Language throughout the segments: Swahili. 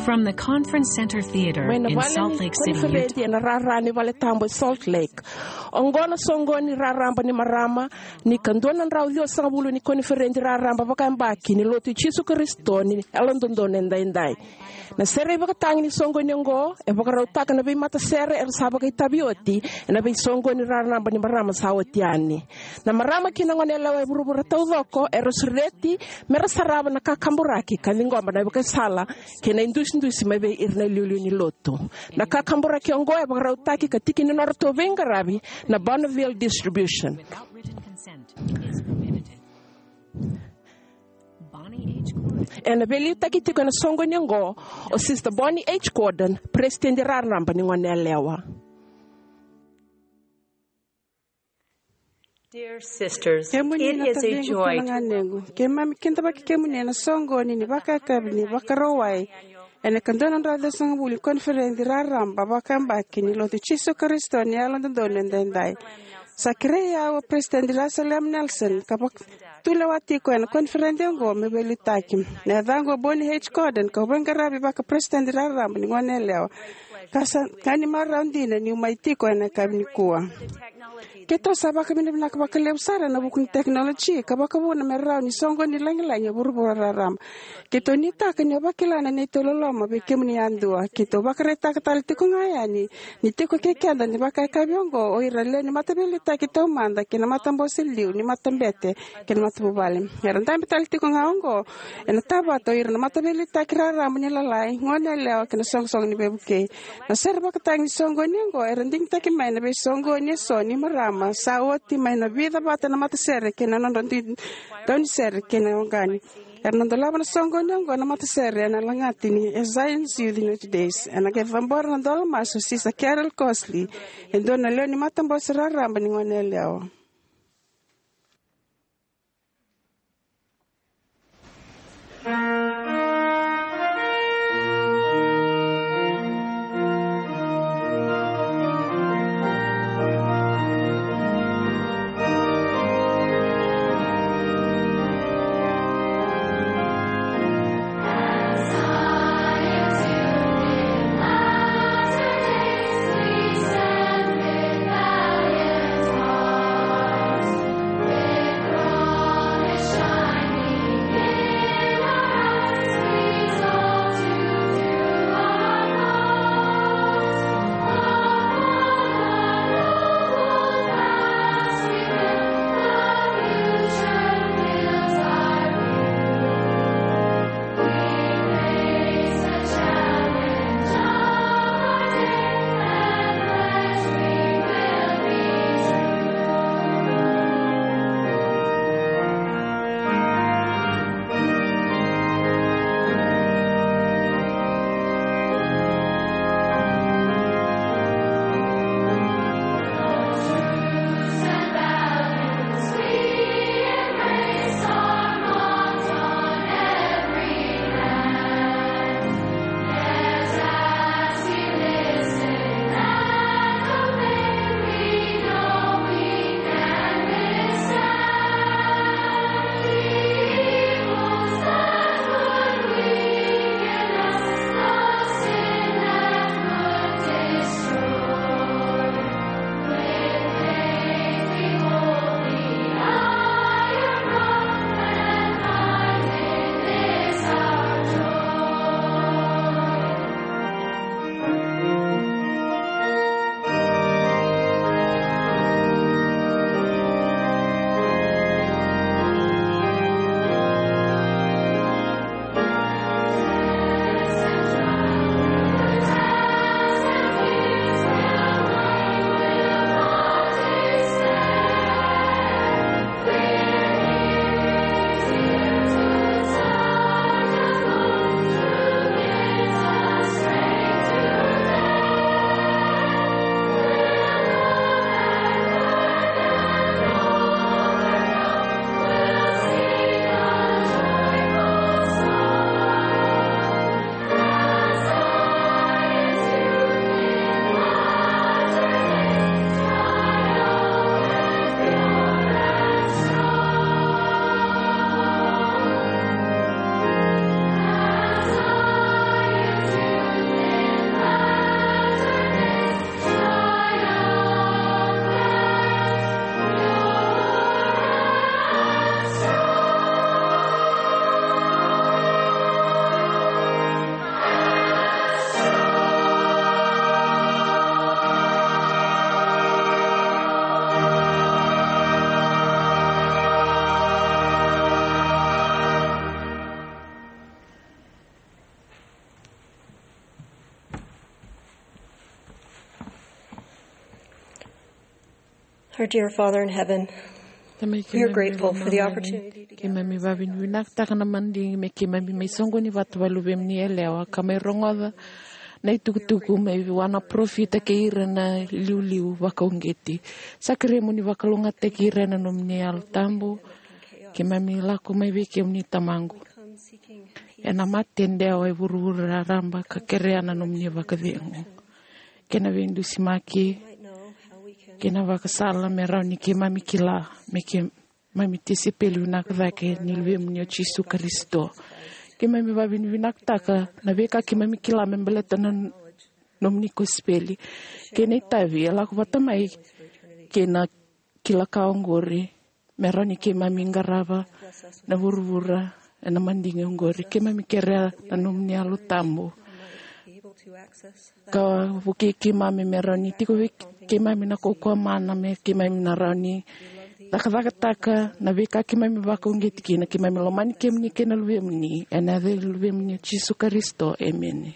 From the Conference Center Theater in Salt Lake City, Utah. Salt Lake. Ongola songoni raramba ni marama ni kandona nraudhio sabulu ni konferenti raramba bakambaki ni lotu Yesu Kristo ni alondondone ndai. Na sere bakatangi ni songoni ngo e bakarautaka na mata sere sabaka itabioti na songoni raramba ni marama sawatiani. Na marama kinangonela we burubura taudoko erosreti merasaraba na kakamburaki kalingomba na bakasala kena indusi mebe irna liulu ni lotu. Na kakamburaki ngo e bakarautaki katiki ni norto vengarabi na Bonneville Distribution. Without written consent is prohibited. Bonnie H. Gordon. And a believe takitiko na songo nyango o Sister Bonnie H. Gordon president raramba ni ngwanelewa. Dear sisters, it is a joy ene kandona ndade sanga buli konferenzi raramba bakamba kini lotu Yesu Kristo ni alondondone ndai sakreya wa president la Salam Nelson kabak tula watiko ene konferenzi ngo mebeli takim na dango Bonnie H. Gordon ko bangarabi baka president raramba ni ngonelewa kasa kani marandina ni umaitiko ene kabni kuwa Keto sabaka minibna kabaka lebsara na bukun teknologi kabaka bona merau ni songo ni langilanya burubura raram. Keto ni taka ni bakilana ni tololoma bekemni andua. Keto bakareta katal tiko ngayani ni tiko kekenda ni baka kabiongo o irale ni matabeli takito manda kina matambo siliu ni matambete kina matubale. Yaranda betal tiko ngaongo ena tabato irna matabeli takirara ni lalai ngone lewa kina song ni bebuke. Na serba katang ni songo ni ngo eranding takimai na be songo ni so ni maram Sawati may na vida bata na matasere kena nondon don ser kena ngani ernondo laba na songo nyongo na matasere na langati ni Zion's Youth United Days and age vambor na dol maso sisa Carol Cosley and don na leo ni matambo siraramba ni ngwaneleo. Our dear Father in heaven, we are grateful for the opportunity to nei tukutuku mai wana profita ke irana liu wakaungeti sakre muni wakalunga te ke irana nomni al tambu ke mami laku mai weke muni tamangu ena matende ai vurura ramba ka kereana nomni wakadengu kena vendu simaki kena wakasala merani ke mami kila meke mami tisipelu nakake nilwe muni Yesu Kristo ke mami vavin vinakutaka na veka ke mami kila membeleta na nomni kospeli ke nei tavi ala ku vatamai ke na kila kaongori merani ke mami ngarava na vurvura na mandinge ngori ke mami kera na nomni alu tambo ka vuki ke mami merani tiko ke mami na kokwa mana me ke mami na rani Taka na veka ke mami wakongeti ke na ke mami lomani ke mni ke na luwe mni ena de luwe mni Yesu Kristo. Amen.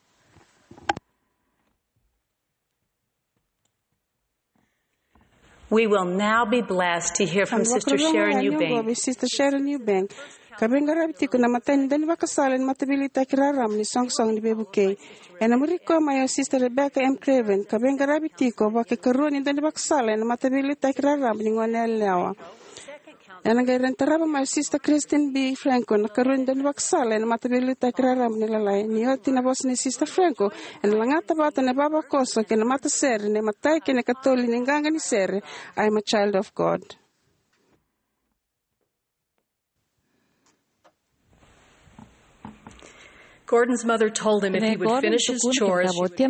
We will now be blessed to hear from Sister Sharon Eubank. Sister Sharon Eubank. Kabinga rabiti ko na matan dan wakasalin matabilita kiraram ni song ni bebuke. Ena muriko mayo Sister Rebecca M. Craven. Kabinga rabiti ko wake karuni dan wakasalin matabilita kiraram ni ngonel lewa. Ena gairan taraba mayo Sister Christine B. Franco na karuni dan wakasalin matabilita kiraram ni lalay. Nioti na boss ni Sister Franco. Ena langata bata na baba koso kena mata sere ne matay kena katoli ni nganga ni sere. I am a child of God. Gordon's mother told him if he would finish his chores,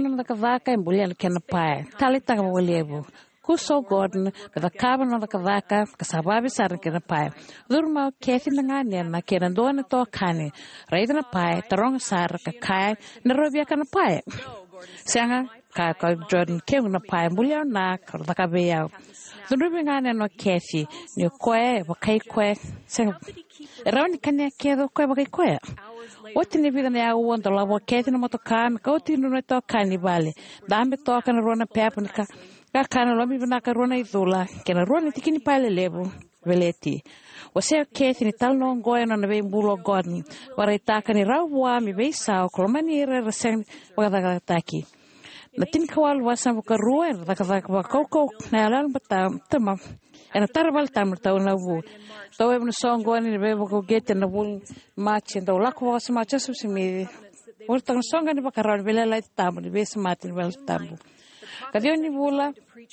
Kuso Gordon, the cabin of the Kavaka, Kasababi Sarakina pie. Lurma, Kathy Langania, Nakiran to Kani, Raiden a pie, the wrong Saraka Kai, Narobia can a pie. Sanga, Kaka Jordan came on a pie, Bullion Nak, or the Kabea. The Rubbing Anna no Kathy, New Quay, Wakai Quay, Sang. Around Kanaka, Quay Quay. What in the video I want to love what Kathy Motokan, go to the Cannibali, Dambe talk and run a papanica. Kakana lomi vinaka rona idula, kena rona tikini pale lebu, veleti. Wasea Kathy ni talno ngoya na nebe mbulo Gordon, waraitaka ni rawa mi beisao, kolomani ere raseng wakatakataki. Na tinkawal wasan wakarua, wakakoko, na alam batam, tama, ena tarabal tamur tau na wu. Tau ebe na song ngoya ni nebe wakogete na wu machi, na ulako wasa machi asusimi. Urtang songa ni wakarawa ni vele lai tamu, ni besa mati ni vele tamu. Kadio ni vula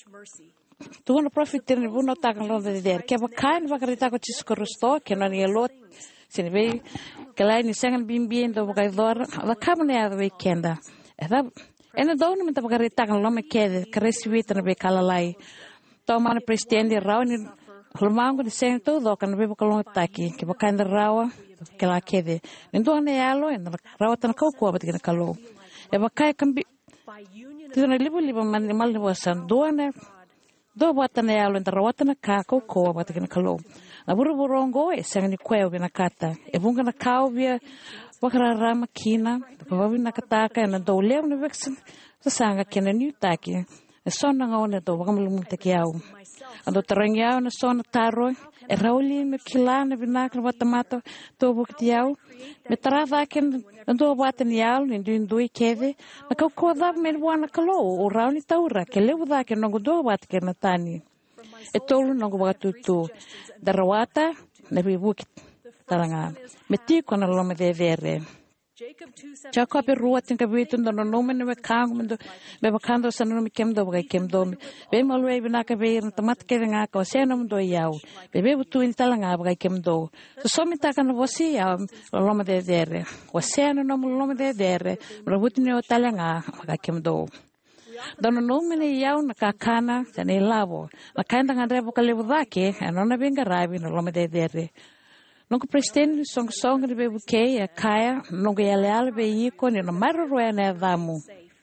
tu no profiter ni vuno takan lo de der ke bakan vakarita ko Yesu Kristo ke no ni lot sinbe ke lai ni sangan bimbien do bakai dor va kamne a weekenda eda ena do no meta vakarita kan lo me ke kresvit na be kala lai to man presidente rao ni hulmango ni sen to do kan be bakalong taki ke bakan rawa ke la kede ndo ne alo en rawa tan ko ko bat ke kalo e bakai kan Tuna libu man mal wasan doane do watana yalo ndra watana ka ko watana kalo na buru burongo e sangani kweo bina kata e bunga na kaubia wakara rama kina bababi na kataka na do lew na vexen sanga kena new taki e sonna ngone do wakamlu tekiau ando tarangya na sonna taro e rauli me kilana bina ka watamato to buktiau me trava ken ando watani yalo ni ndui keve na ko da me wana kalo o rauni taura ke lewu da ke no do wat ke na tani e tolu no watu tu darawata na bibuk taranga me ti ko na lo me de vere Jacob ruatin ka bitun do no me me kang me be bakando sanu me kemdo ba kemdo be malwe bina ka be tamat ke nga ko senum do yau be butu in talanga ba kemdo so me ta kan vosi ya lo me de dere o senu no lo me de dere ruatin o talanga ba kemdo dono no me yau na kakana tane lavo na kanda ngandre ba kalebu dake no na benga rabi no lo me de dere Nunca prestei song de bebuquei a caia, nunca ia leal veíco, nem no mar roe ne damu.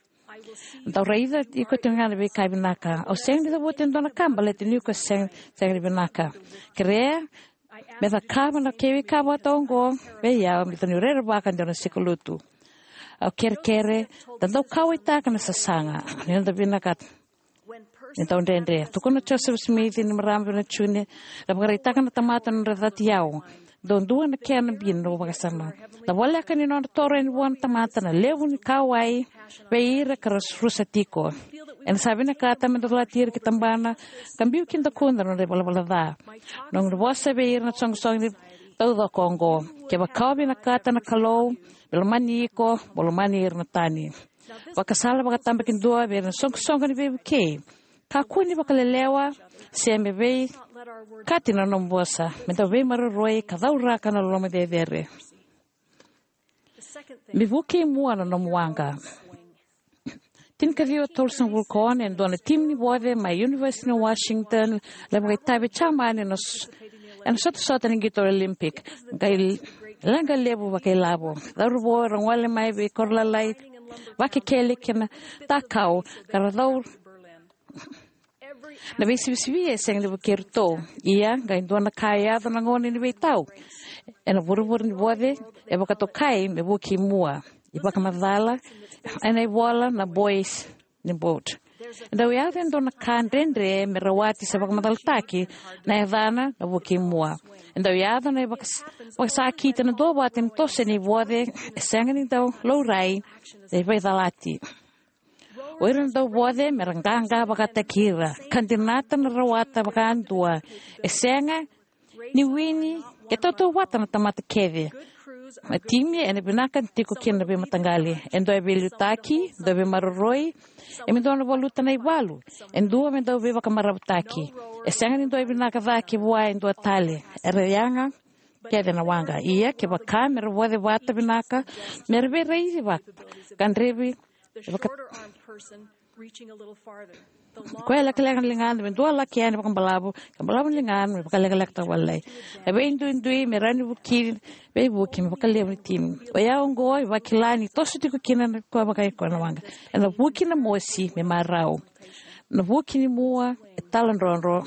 Então reida e que tem nada be cai binaka. O sangue da boten dona camba, let ni que sangue binaka. Crea, me da cava na que cava tongo, veia, me tenu rere baka dona sikulutu. O quer dando cauita que nessa sanga, nem da binaka. Então, Dendre, tu quando Joseph Smith ni marambi na chune, la bagarita na tamata na ratatiao. Don dua na kia na bin no bagasama. La wala ka ni no tore ni buwan tamata na lewu ni kawai, veira karas rusatiko. En sabi na kata me dola tir ki tambana, kambiu kinda kunda no rebala bala da. Nong bosa veira na song ni tauda Kongo. Ke ba kawi na kata na kalou, belmani ko, bolmani ir na tani. Wakasala bakatamba kindua veira na song ni vebu ke. Ka kuni bakalelewa, se me vei, kati na nombosa, me da vei mararoi, ka daura ka na loma de dere. Me vuki mua na nomuanga. Tin ka viu Tolson Vulcan and dona timni bode my University of Washington, la mga tabi chamani nos, and sota ni gito Olympic, gai langa lebo ba kay labo. Darubo rangwale mai be korlalay, waki kelik na takao, karadaw. Na bisi seng de kerto ia gain dona kaya dona ngoni ni betau ena buru ni bode e baka to kai me buki mua e baka madala ena bola na boys ni boat da ia den dona kan dendre me rawati se baka madaltaki na dana na buki mua da ia dona e baka saki tena do batem to se ni bode sengani do low rai de vedalati. Oiran daw bode meranganga bakata kira kandinata na rawata bakandua esenga ni wini ketoto wata na tamata keve matimi ene binaka tiko kina be matangali endo e belutaki do be maroroi e me dona voluta na ibalu endo me do be bakamarabutaki esenga ni do e binaka vaki bua endo tale ereyanga kede na wanga ia ke bakamera bode wata binaka merbe reisi bak kandrebi Kuela kailangan lingan, dua laki yan bakang balabo lingan, bakalagak tawalay. Ebe indui merani bukin, be bukin bakalem tim. Oya ongo bakilani tosu tiko kinan ko bakay ko na wanga. Na bukin na mosi me marao. Na bukin ni mua etalan ronro.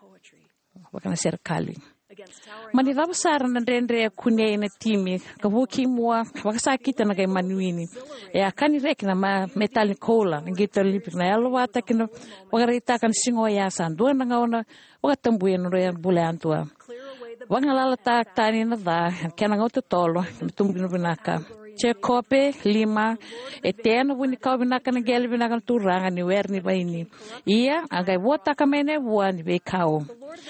Bakana serikali. Manila besar na dendre kunya ina timi kabuki mua wakasakita na kay manuini ya kani rek na metal cola ngito lipik na yalo wata kino wagarita kan singo ya sanduan na ngauna wakatambuyan no yan bulantua wangalala tak tani na da kena ngauto tolo tumbino binaka che kope lima eteno buni kau binaka na gel binaka turanga ni werni baini ia agai wota kamene buani be kau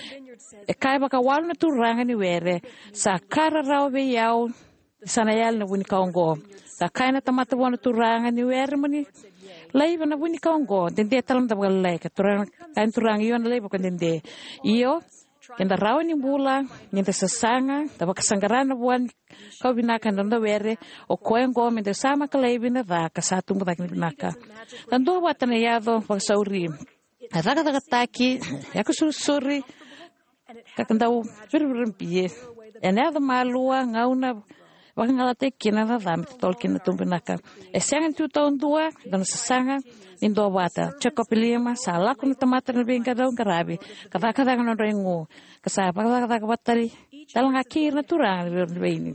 e kai baka wal na turanga ni were sa kara rao be yau sana yal na buni kaongo sa kai na tamata wana turanga ni were mani lai na buni kaongo dende talam da balai ka turanga kan turanga yon lai baka dende iyo kenda rao ni bula nyente sasanga da baka sangarana buan kau binaka nda were o koengo me de sama kalai bina da ka satu mutak ni binaka dan do watana yado baka sauri daga taki yako suri kakandau virvirmpie ena da malua ngauna wangalate kina da dam tolkina tumbinaka esengan tu taun dua dan sesanga indo bata chekopilima sala kun tamata na binga daun karabi kada no rengo kasapa kada batari dalang akir na turang beini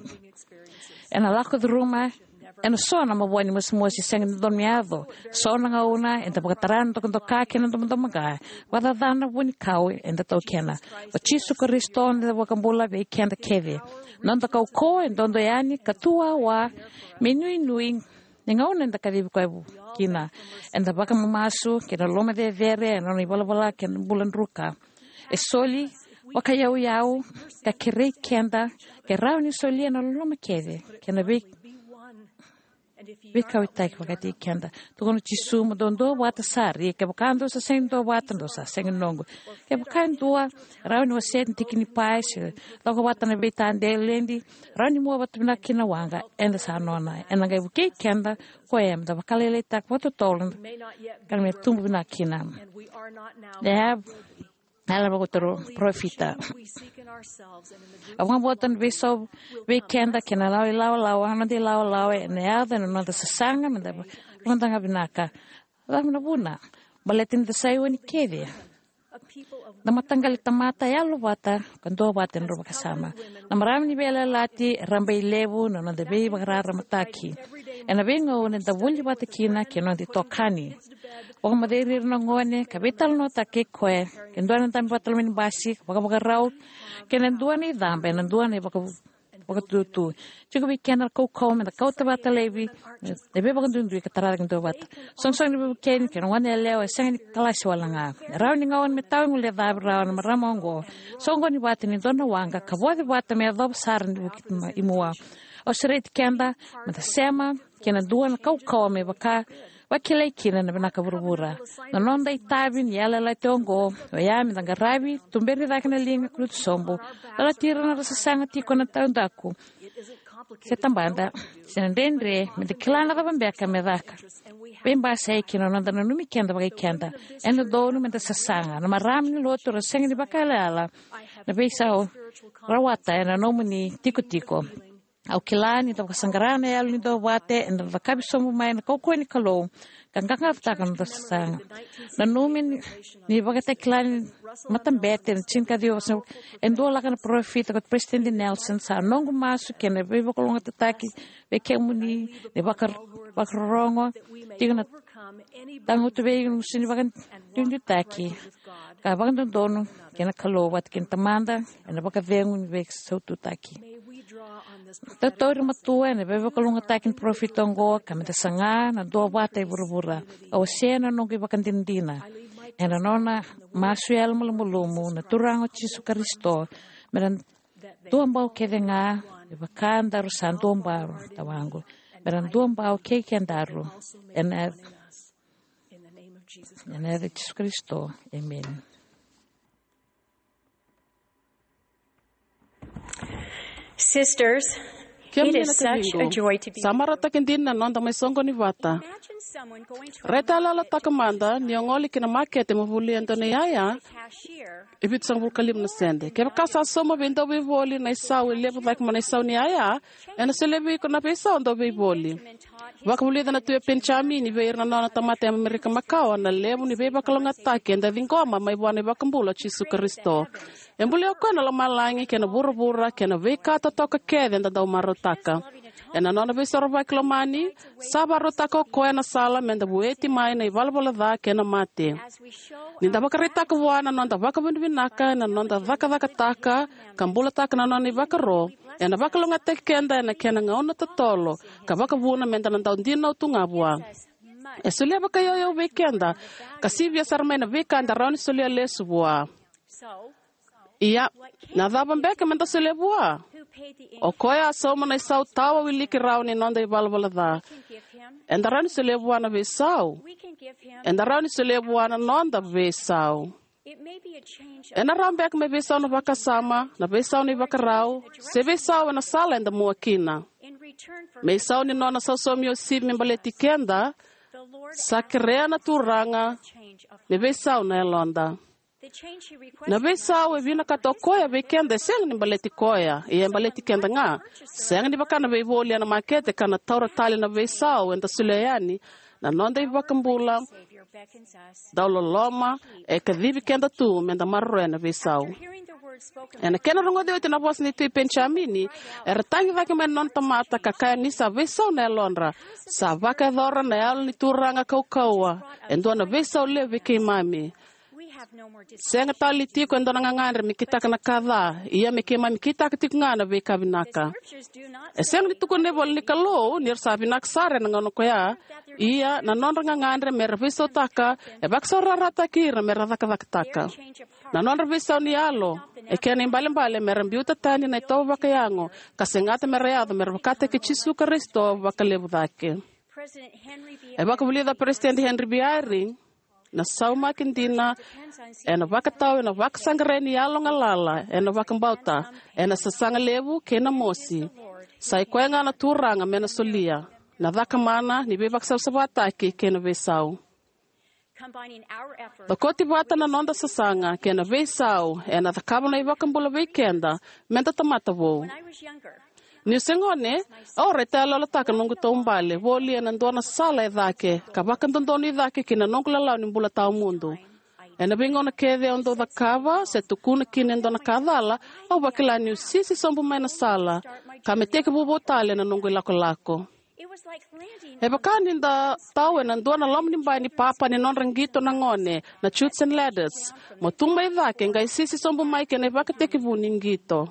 ena lako de ruma ena sona mabwani musmosi sengan dormiado sona ngauna enta pakataran to kaki na tomaka wada dana buni kau enta to kena o chisu Kristo na wakambula be kenda keve nanda kau ko endondo yani katua wa menui ngauna enta karibu kwa kina enta baka mamasu kena loma de vere no ni bala ken bulan ruka e soli wakayau ka kire kenda ke rauni soli na loma keve kena be Bikawita wakati kenda tukono chisuma dondo wata sari ke bakando sa sendo wata ndo sa sengongo ke bakando rauni waset tikini pais loko wata na betande lendi rauni mo wata na kina wanga enda sa nona enda ga buke kenda ko em da bakalele tak wata tolen kan me tumbu na kina they Ela bagotro profita. Awang botan beso weekenda kena law hana de law neada no da sanga manda manda binaka. Lam na buna. Baletin de sai woni kede. Na matanggal tamata yalo wata kando wata nro kasama. Na marami ni bela lati rambai levu na debe bagrara mataki. Ena bengo na wuli wata kina kino di tokani. O maderi no ngone kabital no take koe. Kendo na tambi batal min basi bagarau. Kenen duani dambe na duani bakatutu. Juga bikin kau me kau tabata levi. Debe bagandu katara kendo wata. Song ni bikin keno wane leo sang kelas walanga. Rau ni ngawan metau ngule dabra na maramongo. Songo ni wata ni dona wanga kabodi wata me dob sar ni bukit imua. O seret kenda mata sema kena duan kau me baka wakilai kina na benaka burbura. Na nonda itabin yala la tongo. Oyami danga rabi tumberi dakna linga kulut sombo. Lala tira na rasa sanga tiko na taundaku. Setambanda sinandendre me de kilana da bambeka me daka. Bemba sei kina nonda na numi kenda bagai kenda. Ena donu me da sasanga. Na marami ni loto rasengi ni bakalala. Na beisao rawata ena nomuni tiko. Au kilani to kasangarana ya ni do wate and the kabisomu mai na koko ni kalo kanganga takan do sang na numin ni bagate kilani matambete chinka dio so endo la kana profit ko president Nelson sa nongu masu kene be bakolonga tataki be kemuni ne bakarongo tigna tangu to be sini bagan tindi taki ka bagan dono kena kalo wat ken tamanda and bakavengun be so tutaki Tatori matua ne bebe kalunga takin profit ongo kamita sanga na do bata ibura o sena no ki bakandindina ena nona masuel mulumumu na turango Jesu Kristo meran tuambao kedenga bakanda rusan tuambao tawango meran tuambao kekendaru ena Jesu Kristo amen. Sisters, it is such a joy to be Samarata kindina nonda mai songo ni vata. Reta lala takamanda ni ongoli kina market mo vuli antone yaya. Ibit sang kalim na sende. Kaya kasa soma bendo be voli na isaw level like man isaw ni yaya. Ena selebi ko na pesa ondo be voli. Waka vuli na tuwe penchami ni be na nona tamate Amerika Macau na level ni be bakalonga taki enda vingoma mai bwane bakambula Jesu Kristo. Embuli ako na lamalangi kena bura kena veka toka kede nda dau marotaka. Ena nona be sorba klomani saba rotaka ko na sala menda bueti mai na ivalbola da kena mate. Ninda bakarita ko wana nonda bakabinaka na nonda taka kambula taka na nona bakaro. Ena bakalonga tekenda na kena ngaona totolo ka bakabuna menda nda ndina utungabwa. Esulia bakayo weekenda kasivia sarmena weekenda rauni sulia lesubwa. Iya, nadaba mbeke menda selebua. Okoya soma na isau tawa wiliki rauni nonda ibalbala da. Endarani selebua na besau. Endarani selebua na nonda besau. Enarambek me besau na bakasama, na besau ni bakarau, se besau na sala enda muakina. Mesau ni nona sasomio sib mbaleti kenda, sakrea na turanga, me besau na elonda. Na besau e vina katokoya bekenda seng ni baleti koya e baleti kenda nga seng ni bakana be voli na makete kana taura tali na besau enda suleyani na nonda i bakambula daulo loma e kadhibi kenda tu menda marro na besau ena kena rongo de tina bos ni tu penchamini ertangi vake men non tomata kakaya ni sa besau na lonra sa vaka dora na al ni turanga kaukawa endo na besau leve ke mami Senga tali tiko endo nangangandre mikita kana kadha iya mikema mikita kitik ngana be kabinaka senga lituko nebol nikalo nir sabinak sare ngano koya iya na non ngangandre merviso taka e baksora rata kira merata taka na non reviso ni alo e kene mbale merembiuta tani na to bakayango kasengata merayado mervakate ke Jesu Kristo bakalebu dake e bakabuli da President Henry Biari na sauma kindina ena vakatau ena vaksangreni yalonga lala ena vakambauta ena sasanga levu kena mosi sai kwenga na turanga mena solia na vakamana ni be vaksau sabata ke kena vesau Bakoti bata na nonda sasanga kena vesau ena vakabana ivakambula weekenda menta tamata vo Ni sengone, reta la taka nungu tombale, voli na ndona sala edake, kabaka ndondoni edake kina nungu la lau nimbula tau mundo. E na bingona kede ondo da kava, se tukuna kine ndona kadala, au bakilani usisi sombu mai na sala, ka me teke bubo tale na nungu lako. E bakani da tau e na ndona lomni mbai ni papa ni non rangito na ngone, na chutes and ladders, mo tumba i dhake nga isisi sombu mai ke ne baka teke vuni ngito.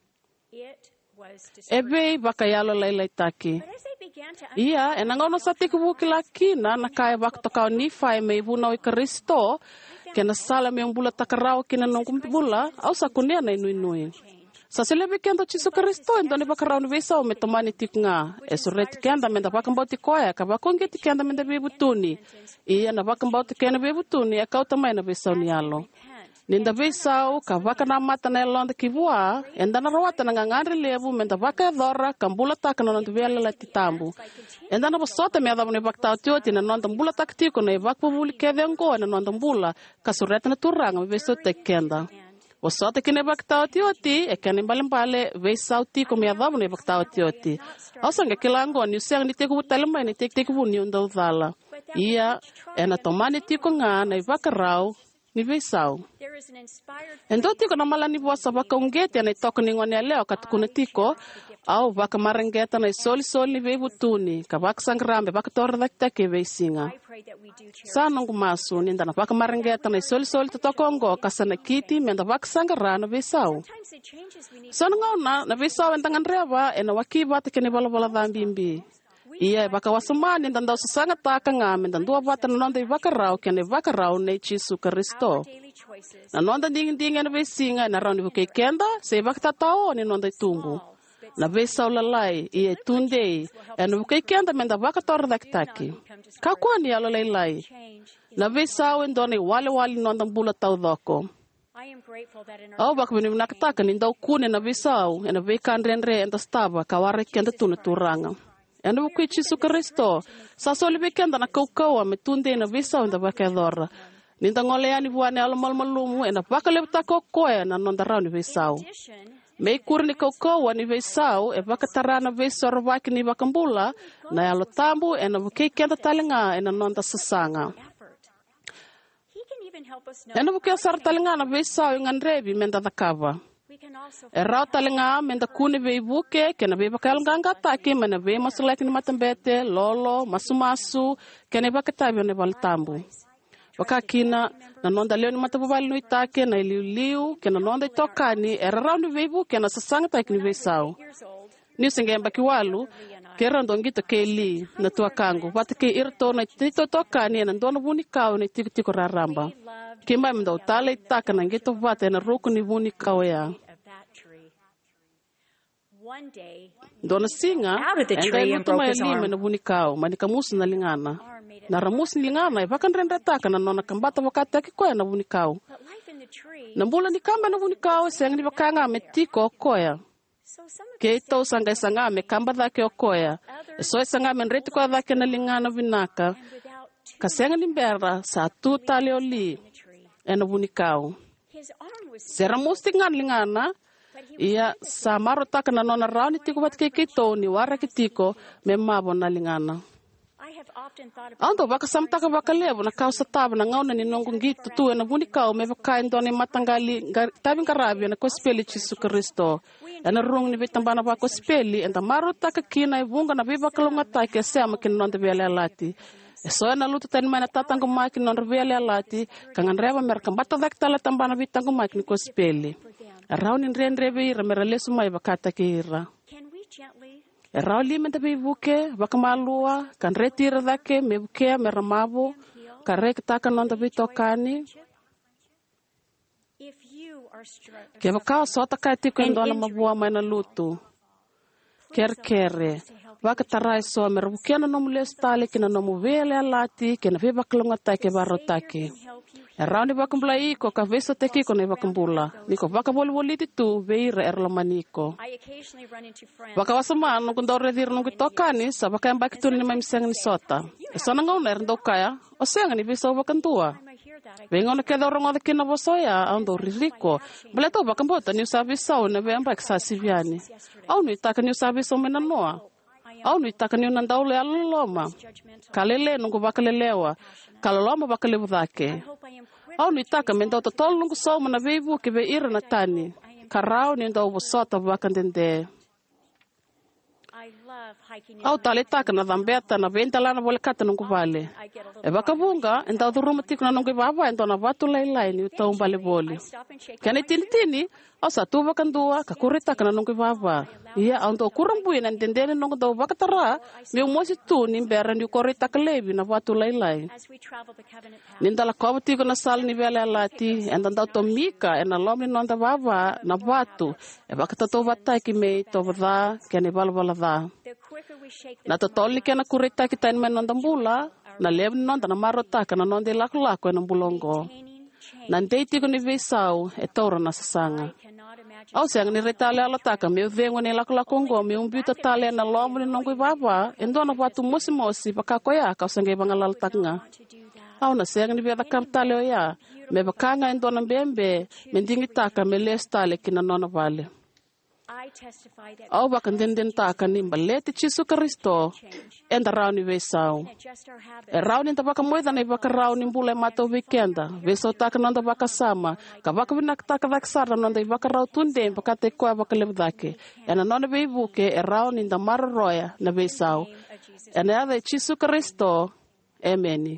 Ebe baka yalo lailai taki. Ia, e na ngono sa teke vuki la kina, na kaya baka tokao nifai me ivuna o Kristo, ke na sala me umbula takarao kina nungum bula, au sa kunia na inui. Sa selebe kendo Chisu Kristo, endo ne baka raun vesa o me tomani tik nga. E sureti kenda menda baka mbauti koya, ka baka ongeti kenda menda bebutuni. Ia, na baka mbauti kena bebutuni, e kau tamai na vesa o nialo. Ninda vesau, ka baka na mata na elonda kivua, enda na rawata na ngangandri levu, menda baka edora, ka mbula taka na nonda vela la titambu. Enda na basota me adabu ne baka tau tioti na nonda mbula taka tiko na ibak pabuli keve ngoa na nonda mbula, ka sureta na turanga me veso te kenda. Basota kine baka tau tioti, e kene mbale vesau tiko me adabu ne baka tau tioti. Ausanga kilango ni usang ni teko butalema ni teko buni unda udhala. Ia, e na tomani tiko nga na ibaka rau, ni vesau. Endo tiko na malani buasa baka ungeti na itoko ni ngone leo katukuna tiko au baka marengeta na soli ni vebutuni ka baka sangrambe baka torda take vesinga. Sa nungu masu ninda na baka marengeta na soli totoko ngo kasana kiti menda baka sangra na vesau. Sa ngona na vesau endangan reba ena wakiba take ni bala dambimbi. Ia baka wasumani ndanda susanga taka ngame ndandua bata nonda ibaka rau kene baka rau ne Chisu Kristo. Na nonda ding na vesinga na rau ni buke kenda se baka tatao ni nonda tumbu. Na vesa ulalai ia tunde na buke kenda menda baka torda kitaki. Ka kwani alo lai. Na vesa ndone wale nonda mbula tau doko. Au baka bini nakataka ni ndau kune na vesa na veka ndrenre enda staba ka ware kenda tunu turanga. Ena buku Chisu Kristo. Sa soli bekenda na kau me tunde na visa unda baka edora. Ninda ngole ani buane alo malmalumu ena baka lebta kokoe na nonda rau ni visau. Me kur ni kau ni visau e baka tarana visa robaki ni baka mbula na alo tambu ena buke kenda talinga ena nonda sasanga. Ena buke asar talinga na visau ngandrebi menda dakava. E rau talinga menda kune ve ibuke kena ve baka alganga take mena ve masulaki ni matambete lolo masu kena baka tabi ne baltambu baka kina na nonda leo ni matabubali no itake na iliuliu kena nonda itokani e rau ni ve ibuke na sasanga take ni ve sau ni singemba kiwalu kera ndongito keli na tuakangu wata ke irto na tito tokani na ndona buni kau na tiko raramba kimba menda utala itaka na ngito vata na roku ni buni kau ya Dona singa, engai luto mai lima na bunikau, manika musi na lingana. Na ramusi ni lingana, e bakan renda taka na nona kambata wakati aki koya na bunikau. Na mbula ni kamba na bunikau, sengi ni bakanga me tiko koya. Ke ito sanga isanga me kamba dhake o koya. E so isanga me nreti kwa dhake na lingana vinaka. Kasenga ni mbera, sa tu tali o li, e na bunikau. Se ramusi lingana, ia sa maro taka na nona rau ni tiko bat kito ni wara ki tiko me mabo na lingana. Ando baka samtaka baka levo na kau sataba na ngauna ni nongung gitu tu na bunikau me baka indone matangali tabing karabi na kospeli Chisu Kristo. Na rung ni vitambana ba kospeli enda maro taka kina ivunga na biba kalungata ke sema kin nonde vele alati. So na lutu tani mana tatang kumaki non vele alati kangan reba merka bata dak tala tambana vitang kumaki ni kospeli. Rau ni nrebe ramera lesu mai bakata kira. Rau li menta buke baka malua kan retira dake me buke me ramabo kan rekta kan nonda bitokani. Ke baka sota ka tiko ndona mabua mai na lutu. Kerkere baka tarai so me buke na nomu lestale kina nomu vele alati kina ve baklonga take barotake. Rau ni baka mbulai ko ka veso teki ko ni baka mbula. Niko baka boli tu veira erlamaniko. Baka wasama nung kundore dir nung kitokani sa baka yang baki tuni ni mamisang ni sota. Sana ngauna erndo kaya o senga ni veso baka ntua. Vengo na keda orang ada kina bosoya ando ririko. Beleto baka mbota ni usabi sao na ve ambak sa siviani. Au ni taka ni usabi sao menanoa. Au ni taka ni unandaule aloloma. Kalele nungu baka lelewa. Kaloloma baka levu dhake. Au ni taka me ndau tolungu so mana vevu ke ve ira na tani. Karau ni ndau wasota wakandende. Au tale taka na dhambeta na venta lana vole kata nungu vale. E wakavunga, ndau duruma tiku na nungu vava, ndo na vatu lailai ni utau mbale vole. Kani tini, au satu wakandua, kakurita kana nungu vava. Ia, au ndo kurambui na ndendene nungu ndau wakatara, mi umosi tu ni mbera ni ukorita kalevi na vatu lailai. Nindala koba tiku na sal ni vele alati, enda ndau tomika, ena lomni nonda vava na vatu. E wakatato vatai ki mei to vada, kene vala da. Na totoli kena kurita kita in menonda mbula, na lev nonda na marota kana nonde laku ena mbulongo. Na ndeti ko ni vesau e tora na sasanga. Au siang ni retale ala taka me vengo ni laku ngo me umbuta tale na lomo ni nongo baba, endo na watu mosi pakakoya ka sange bangalal taknga. Au na siang ni veda kaptale oya, me bakanga endo na bembe, mendingi taka me lestale kina nona vale. Au bakandenden taka ni mbalete Jesu Kristo enda rau ni vesau. E rau ni tabaka moeda na baka rau ni mbula mata weekenda. Vesau taka nonda baka sama. Ka baka vinak taka vaksara nonda baka rau tunde baka te koa baka levdake. Ena nona veivuke e rau ni nda mara roya na vesau. Ena ade Jesu Kristo. Amen.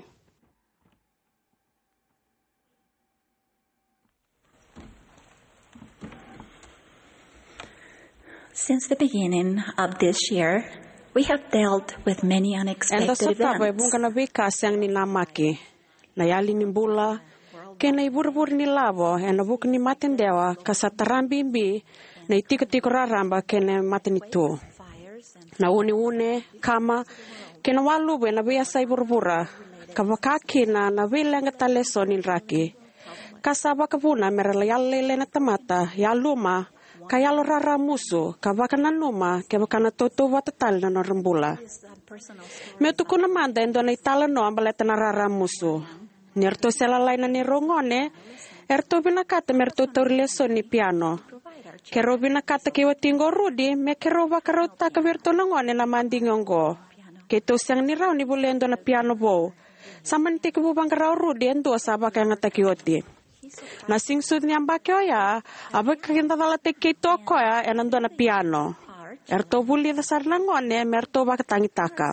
Since the beginning of this year, we have dealt with many unexpected events. Bunga vika sang ni namaki. Na yali ni mbula. Kena ibur ni lavo. Ena buk ni matendewa. Kasatarambi na itiko raramba kena matenitu. Na une kama. Kena walube na biasa ibur-bura. Kavakakina na vilanga taleso ni raki. Kasaba kavuna merala yalle na tamata. Yaluma. Kaya lo rara musu, kabakana numa, kabakana toto watatal na norambula. Me tu kuna manda endo na itala no ambaleta na rara musu. Nerto sela laina ni rongone, erto binakata merto torleso ni piano. Kero binakata kiwa tingo rudi, me kero bakaro taka virto nangone na mandingongo. Keto siang ni rao ni bulendo na piano bo. Samanti kububang rao rudi endo sabaka nga takioti. Na singsud ni ambakyo ya, abak kinta dala tekito ko ya, enando na piano. Erto buli da sarnangone, merto bakatangitaka.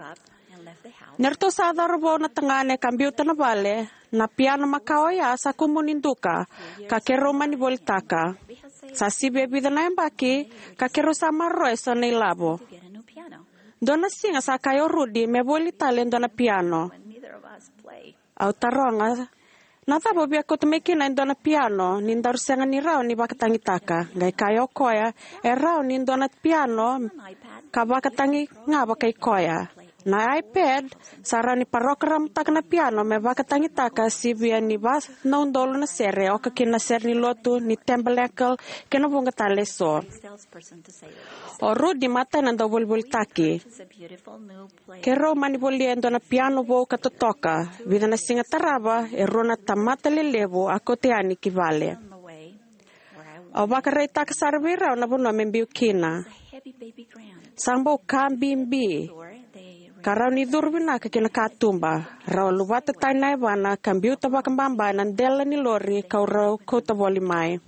Nerto sa darbo na tangane kambiuta na bale, na piano makao ya sa kumuninduka, kakero manibolitaka. Sa si bebi da na ambaki, kakero sa marroe sa nailabo. Dona singa sa kayo rudi, me bolitalen do na piano. Au taronga, nata bobi ako tumeki na indo na piano, nindar senga ni rao ni bakatangitaka. Ngay kayo koya, rao ni indo na piano, kabakatangi nga bakay koya. Na iPad, sara ni parokram tak na piano, me bakatangitaka sibiya ni bas na undolo na sere, o kakin na ser ni lotu, ni tembelekel, kinabunga taleso. O rudi mata na dobol taki. Kero maniboliendo na piano bo katotoka, vida na singa taraba, rona tamata lelevo, ako teani kivale. O bakaray tak sarvira, na buno membiu kina. Sambo kambimbi. Karau ni durbina ka kinakatumba. Rau lubata tayo na ibana, kambiu tabakambamba, nandela ni lori, kaurau kotaboli mai.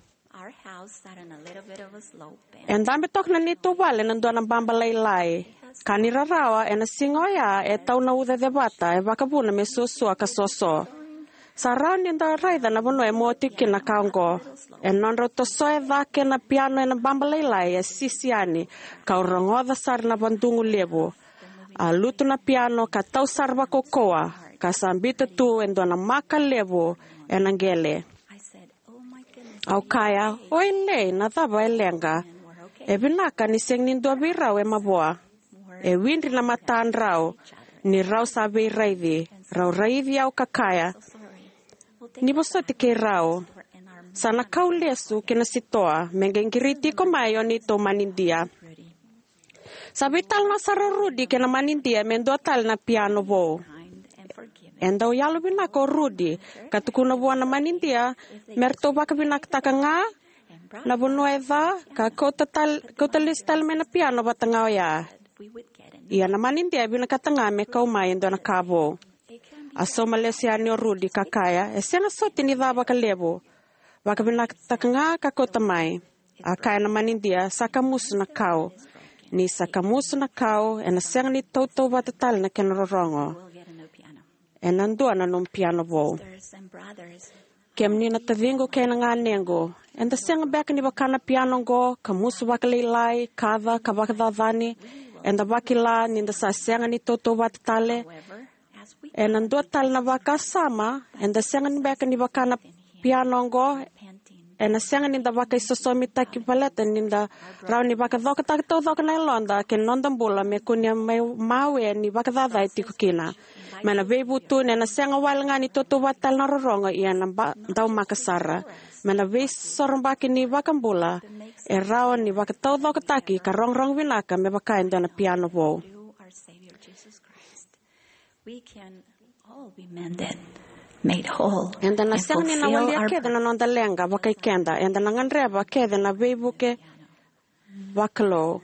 En dami tok na nito vale nando ang bambalaylay. Kanira rawa en singoya e tau na uda debata e bakabuna me susu akasoso. Sa round in the raida na buno e motiki na kaungo. En non roto soe vake na piano en bambalaylay e sisiani kaurongoda sar na bandungu lebu. A luto na piano ka tau sarba kokoa ka sambita tu en do na maka lebu en angele. Au kaya, oile, nataba elenga. E binaka ni seng nindo birau e maboa. E windri na mataan rau, ni rau sabi raidi, rau raidi au kakaya. Ni bosoti ke rau. Sana kau lesu kina sitoa, mengengiriti ko mayo ni to manindia. Sabi tal na sararudi kina manindia mendo tal na piano bo. Endo yalo binako rudi, katukuna buana manindia, merto baka binakta ka nga, na bunueva, ka kota listal me na piano batangao ya. Iya na manindia binakata nga me kaumay endo na kabo. Malaysia ni orudi kakaya. Sena soti ni dha baka lebo. Baka binaktakanga kakotamai. Kaya naman India sakamusu na kao. Ni sakamusu na kao na siyang ni toto watatal na kinororongo. Nandua na nung piano vo. Kem ni natavingo kaya nga nengo. The siyang baka ni baka na piano go. Kamusu baka lilay, kava, kabaka dadani. The bakila ni the siyang ni toto watatale. Nandua tal na baka sama. The siyang ni baka na piano go. Siyang ni the baka isosomita kipaleta ni the raw ni baka doka takto doka na ilonda. Ken nondambula me kunya mawe ni baka daday tikukina. Mana bebutu na siyang awal nga ni toto watal na rorongo iyan daw makasara. Mana be sorumbaki ni bakambula. Raw ni baka tau doka taki karongrong winaka me baka inda na piano wo. We can all be mended, made whole, and then fulfill our purpose. And then nanganreba kede na bebuke bakalo.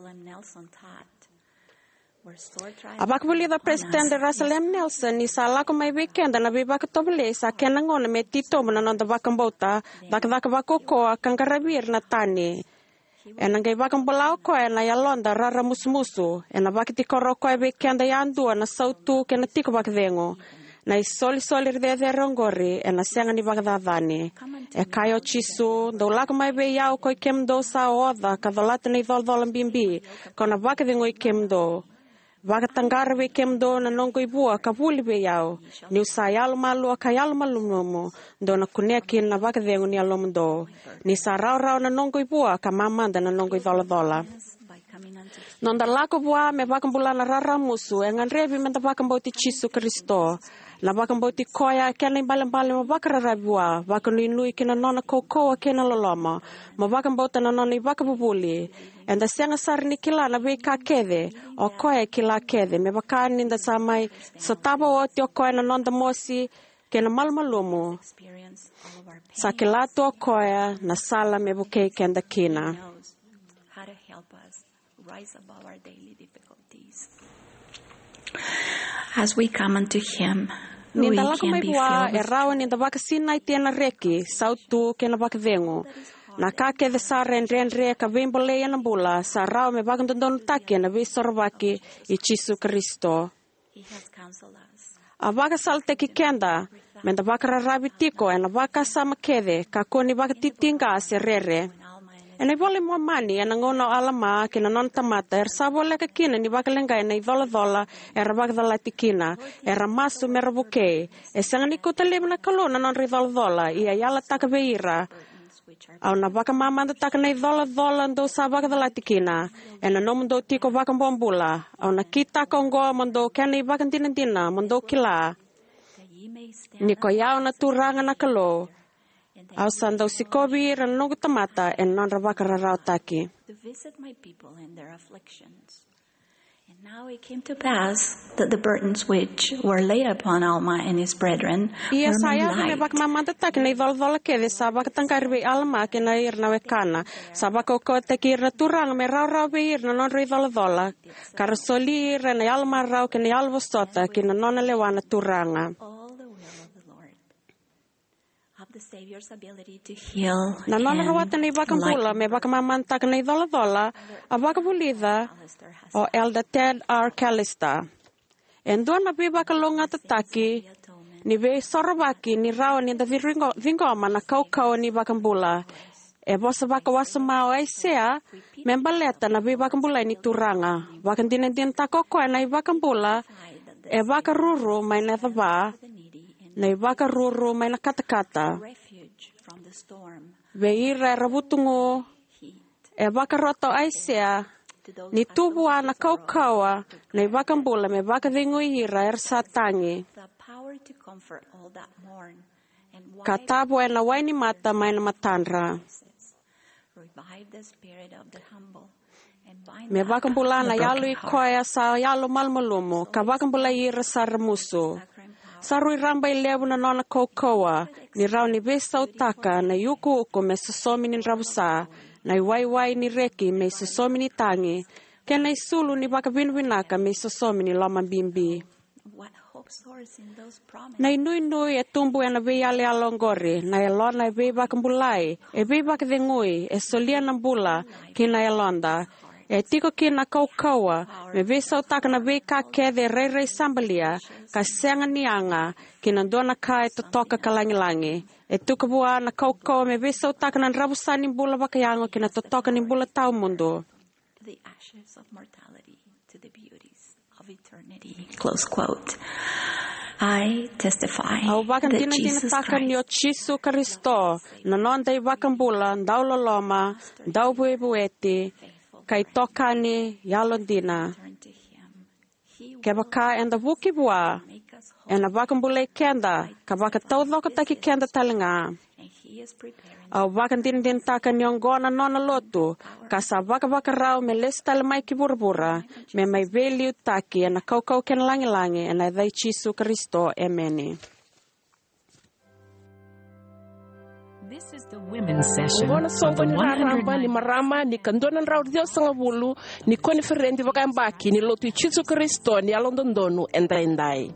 Abakbuli the president Russell M. Nelson ni sala ko may weekend na bibaka tobele sa kenangon me tito manan the bakambota bakako ko kangarabir na tani. And ang bakang bulaw ko na yalonda rara musmusu and bakiti koroko e weekend yandu na sautu kenatiko bakdengo. Na soli de rongori na sianga ni bagdadani. Kayo chisu do lak mai be yao ko kemdo sa oda kadolat ni dol bimbi kona bakdengo kemdo. Bagatangar be kemdo na nongko ibua kabuli be yao. Ni usayal malu akayal malumomo do na kunekin na bakdengo ni alomdo. Ni sarau na nongko ibua kamamanda na nongko dola. Nonda lako bua me bakambula na rara musu engan rebi menta bakamboti Chisu Kristo. La bakamboti koya kena imbale ma bakara rabua bakanu nui kena nona kokoa kena loloma ma bakambota na nona bakabubuli and the senga sarni kila na be ka kede o koya kila kede me bakani nda samai sataba oti o koya na nonda mosi kena malmalumu sakilato koya na sala me buke kenda kina. How to help us rise above our daily difficulties. As we come unto Him, we can be filled with He has counseled us. Abaka salte kikenda, menda bakara rabitiko and abaka samakede, kakoni bakatitinga serere. And I vole more money and angono alama kina non tamata sabo leka kina ni bakalenga na idola baka latikina masu merabuke sangani kutalib na kalona non ridola ia yala takabeira au na baka mama taka na idola ndo sabaka latikina and no mundo tiko baka bombula au na kita kongo mundo kani baka dinandina mundo kila niko yao na turanga na kalo. Au sando sikobi ranong tamata en non rabaka rautaki. To visit my people in their afflictions. And now it came to pass that the burdens which were laid upon Alma and his brethren were made light. Bak mamanta tak na idol kede sabak tangkarbi Alma kena irna wekana sabak ko tekir turang me raw beir na non ridola karsoli na Alma raw kena alvostota kena non lewana turanga. The Savior's ability to heal na nona rawatan na ibakampula may bakamamanta na idola abakabulida o Elder Ted R. Callista. And doon na bibakalonga tataki ni be sorobaki ni raw ni the vingoma na kaukau ni bakambula. E bosa bakawasumao ay siya membaleta na bibakambula ni turanga. Bakan dinendin takoko na ibakambula e bakaruru may nataba na ibaka ruru may nakatakata. Beira rabutungo e baka roto ay siya ni tubuan na kaukawa na ibaka mbula may baka dingo ihira satangi. Katabo ay naway ni mata may namatanra. May baka mbula na yalo ikoya sa yalo malmalumo kabaka mbula ihira sa ramuso. Sarui rambay lebu na nona kokoa, ni raw ni besa utaka na yuku uko me susomi ni rabusa, na iwaiwai ni reki me susomi ni tangi, kena isulu ni baka binwinaka me susomi ni loma bimbi. What hope Na inui e tumbu e na vei ale alongori, na e lona e vei bakambulai, e vei bakadengui, e solia na bula, ki na e londa, e tiko ki na kaukaua, me vei sautaka na vei ka kede rei sambalia, ka senga nianga, ki na dona ka e totoka kalangilangi, e tukabua na kaukaua me vei sautaka na rabusani bula bakayango, ki na totoka ni bula tau mundo. The ashes of mortality to the beauties of eternity. Close quote. I testify that Jesus Christ nanonda bakambula ndau loloma ndau buebueti kai tokani yalondina kebaka enda vukibua ena bakambula kenda kabaka tawdhoka taki kenda talinga au bakan din taka niongona nona lotu kasa baka rau me lestal mai kiburbura me mai value taki na kau ken langi na dai Jesu Kristo ameni. This is the women's session of the 100 ni marama ni kandona rau Dios sanga bulu ni konferendi vakambaki ni lotu Jesu Kristo ni alondondonu endai.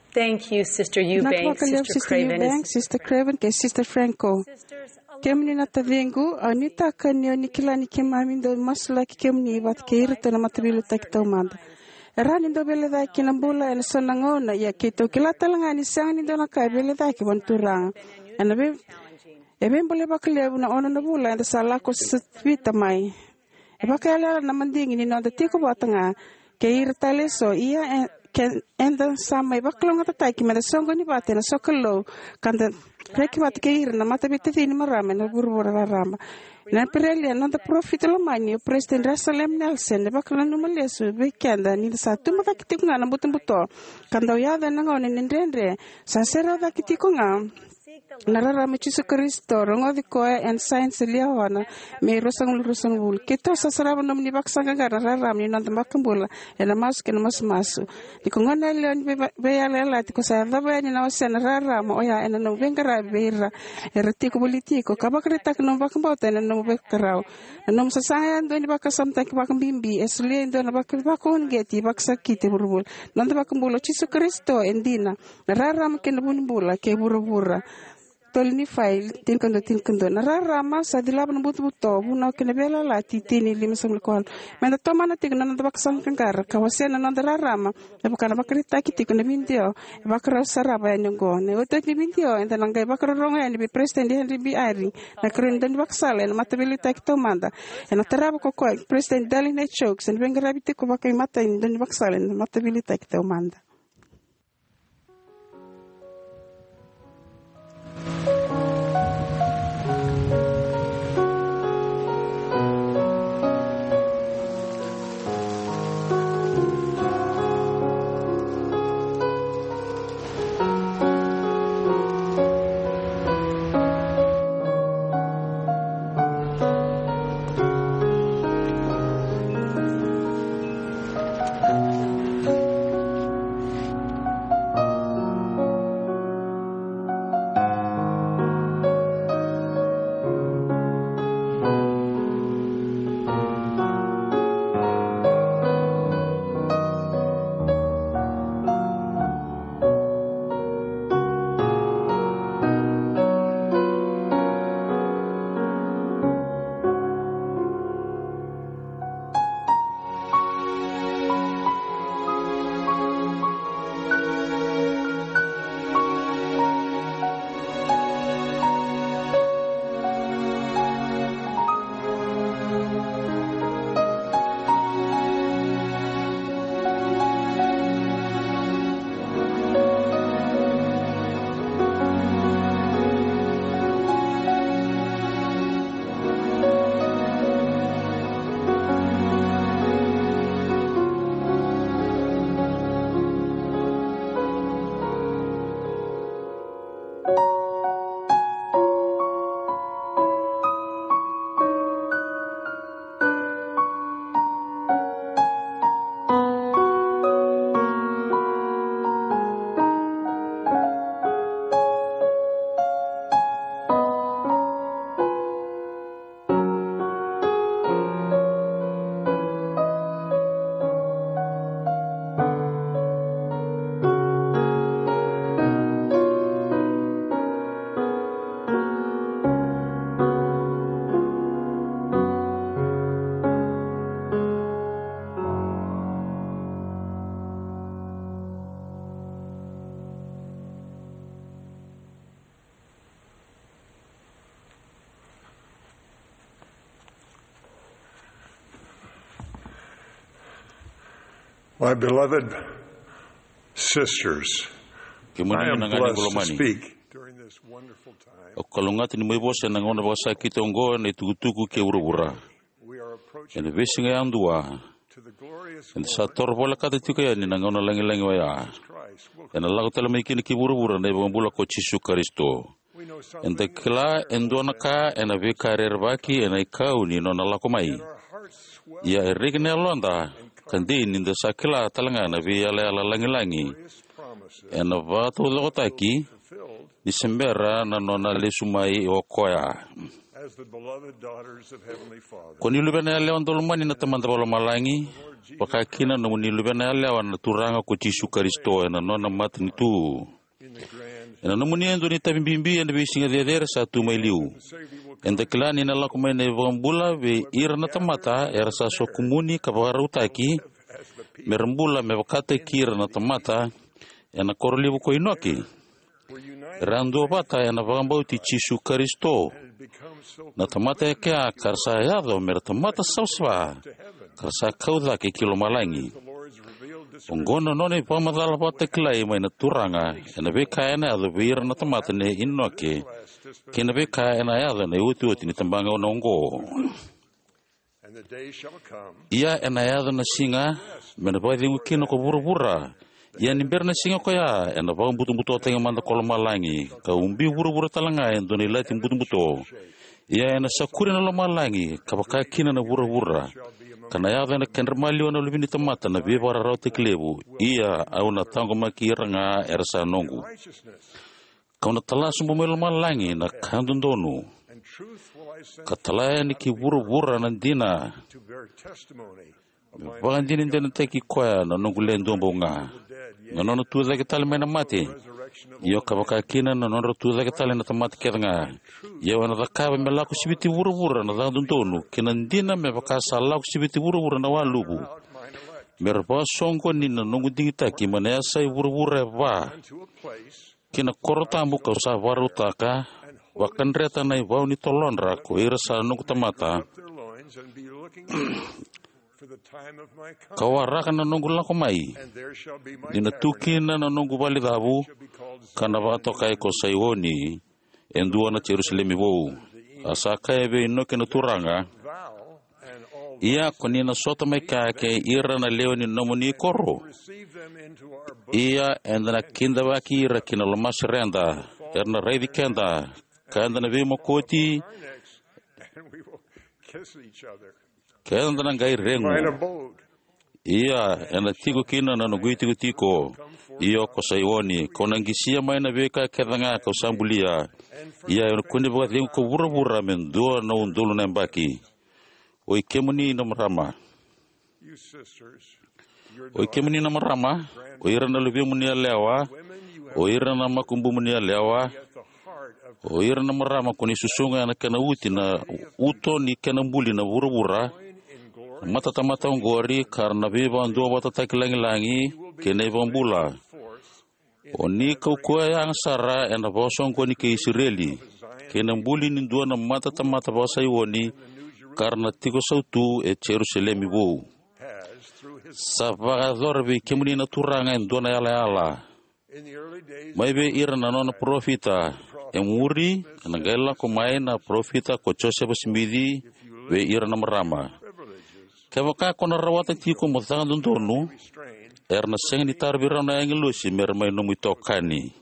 Thank you, Sister Eubanks, Sister Craven. Sister Craven, Sister Franco. Kemni na tavengu, anita kanyo ni kilani kemami do masla kemni bat keirta na matabilu taktomanda. Rani do bele da kinambula en sonangona ya kito kilatalanga ni sangni do na kai bele da ki banturang. Anabe ebe boleh bakle na ona na bula da sala ko svita mai. Eba kala na mandingi ni no da tiko batanga keirta leso ia enda sama baklong ata tai kimada songo ni batena sokolo kanda reki bat keir na mata bitati ni marama na burbura rama na perelia na da profit lo mani president Rasalem Nelson de bakla no malesu be kanda ni sa tu mata kitik na butum buto kanda ya da na ngone ndendre sa sera da kitiko nga narara mechiso Kristo rongo di koe and science liawana me rusang bul kita sasaraba nom ni baksanga garara ni nanda makambula ena mas ken mas masu di kongona leon be ya lela ti ko sa da be ni na wasena rara mo ya ena no bengara beira erti ko politiko kabakrita no bakambota ena no bekrao nom sasaya ndo ni bakasamta ki bakambimbi esle ndo na bakon geti baksakite burbul nanda bakambulo chiso Kristo endina rara ken bunbula ke burbura tolni file tinkondo nararama sa dilabon buto buno kenebela la titini limsam lekon menda tomana tigna nanda baksan kangara kawasena nanda rarama ebukana bakrita kitiko ne bindio bakra saraba nyongo ne otek ni bindio enda nangai bakra ronga ni president Henry B. Ari na krenda ni baksale na matabilita kitomanda ena taraba ko president Daline Chokes en bengrabite ko bakai mata ni baksale na matabilita kitomanda. My beloved sisters, I am blessed to speak during this wonderful time. We are approaching to the glorious glory Kandin in the Sakila Talangana via la Langilangi and of Vato Lotaki, Decembera Nanona Lesumai or Koya. Ko nilubena lewan dolmani na tamanda bolo malangi pakakina no nilubena lewan turanga ko Yesu Kristo na nona matni tu. Ena no muniendo ni tabimbi enda bisinga deder satu mailiu. Enda klani na lakumai na vambula ve irna tamata era sa sokumuni kabarutaki merambula me wakata kira na tamata ena korlibu ko inoki. Rando bata ena vambau ti Yesu Kristo. Na tamata kea karsa yado mer tamata sauswa karsa kauda ke kilo malangi. Ongono noni pamadala bata klai mai na turanga ena be kaena ado vir na tamata ne inoke kena be kaena yado ne uti ni tambanga onongo. Ia ena yado na singa mena badi ukino ko bura ia ni berna singa ko ya ena ba butu tenga manda kolo malangi ka umbi bura talanga endo ni lati butu ia ena sakuri na lo malangi ka baka kina na bura kana ya na kenrmali ona lubini tamata na be bara rote klebu ia au na tango makiranga ersa nongu kauna tala sumbo melo malangi na kandundonu katala ni ki bura nandina bagandini ndena teki koya na nongu lendo nga na nono tuza ke tala mena mate iyo kabaka kina na nono tuza ke tala na tamati kedanga iyo na dakaba me lako sibiti bura na dandundonu kina ndina me baka salako sibiti bura na walubu merba songo ni na nongu dingitaki mana yasai bura ba kina korotambu ka sa warutaka wakan reta na ibau ni tolonra ko irasa nongu tamata kawaraka na nongu lako mai dina tukina na nongu bali dabu kana bato kai ko saiwoni endua na Jerusalem wo asaka ebe inoke na turanga ia konina sota mai kake ira na leoni nomoni korro ia endana kinda waki ira kina lomas renda erna reidi kenda kanda na vimo koti kenda na ngai rengu ia ena tigo kina na nugui tigo tiko iyo ko saiwoni konangisia mai na beka kedanga ko sambulia ia kuni buat leu ko bura men do na undulu na mbaki oi kemuni na marama oi rana lubi munia lewa oi rana makumbu munia lewa oi rana marama kuni susunga na kana uti na uto ni kana mbuli na bura mata tamata ngori karena beba ndo bata takilangi kene bombula oni ko yang sara ena bosong ko ni ke Israeli kene mbuli ni ndo na mata tamata bosai woni karena tigo sautu e Jerusalem ibu sabador be kemuni na turanga ndo na yala mai be irna non profita emuri na gela ko mai na profita ko Joseph Smith be irna marama kebaka kona rawata tiko motanga dundonu erna sengni tarbira na engelusi mermai no mitokani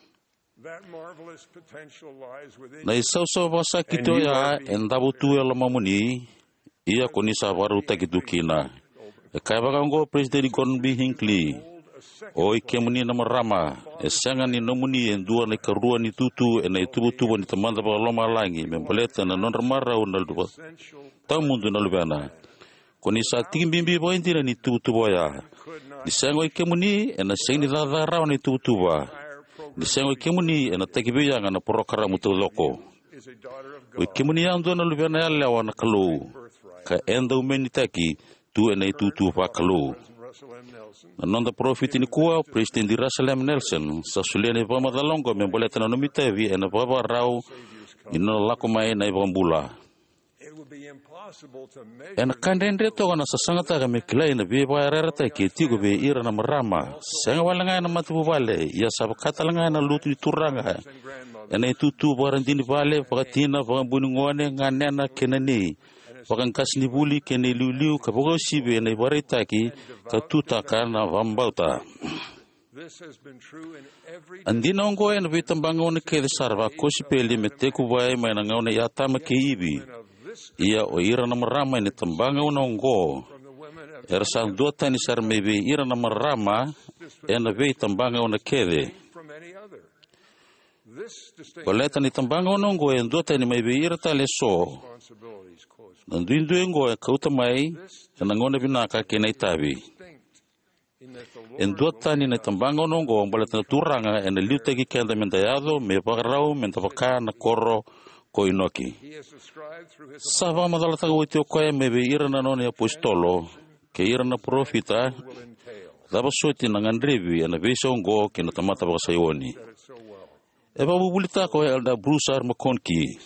na isauso basa kito ya endabu tu ela mamuni ia konisa baru takidukina kebaka ngo president Gordon Hinckley oi kemuni na marama esangani nomuni endua na karua ni tutu ena tubu ni tamanda ba loma langi memboleta na non mara unaldu tamundu nalbana koni sa timbimbi bo indira ni tubu ya disengo kemuni ena sengni dara ni tubu disengo kemuni ena takibe yang ana prokara mutuloko o kemuni ando na lubena yalla wana kalu ka enda umeni taki tu ena tutu pa kalu anonda profit ni kuwa president di Russell Nelson sa sulene pa madalongo memboleta na nomitevi ena baba rau ino lakomai na ibambula ena kandendre to na sasangata ga meklai na be bayarata ke tigo be ira na marama senga walanga na matu bale ya sabakata langa na lutu turanga ena tutu barandini bale pagatina pagambuningone nganena kenani pagangkasni buli kene luliu kabogo sibe na barita ki katutaka na vambauta andina ongo ena vitambango ne ke sarva kosipeli meteku bai mai na ngone yata makeibi ia o ira na marama ni tambanga unongo ersa dota ni sar mebe ira na marama ena ve tambanga una kede Paleta ni tambanga onongo e ndota ni mai beira tale so. Nanduindu engo e kauta mai e nangone binaka ke na itabi. E ndota ni na tambanga onongo paleta na turanga e na liutegi kenda mendayado me pagarau mendavaka na koro ko inoki. Sava madala taga witi o koe me beira na noni apostolo ke ira na profita daba sueti na ngandrivi e na visa ongo ke na tamata baka sayoni. E babubulita ko e Elder Bruce R. McConkie.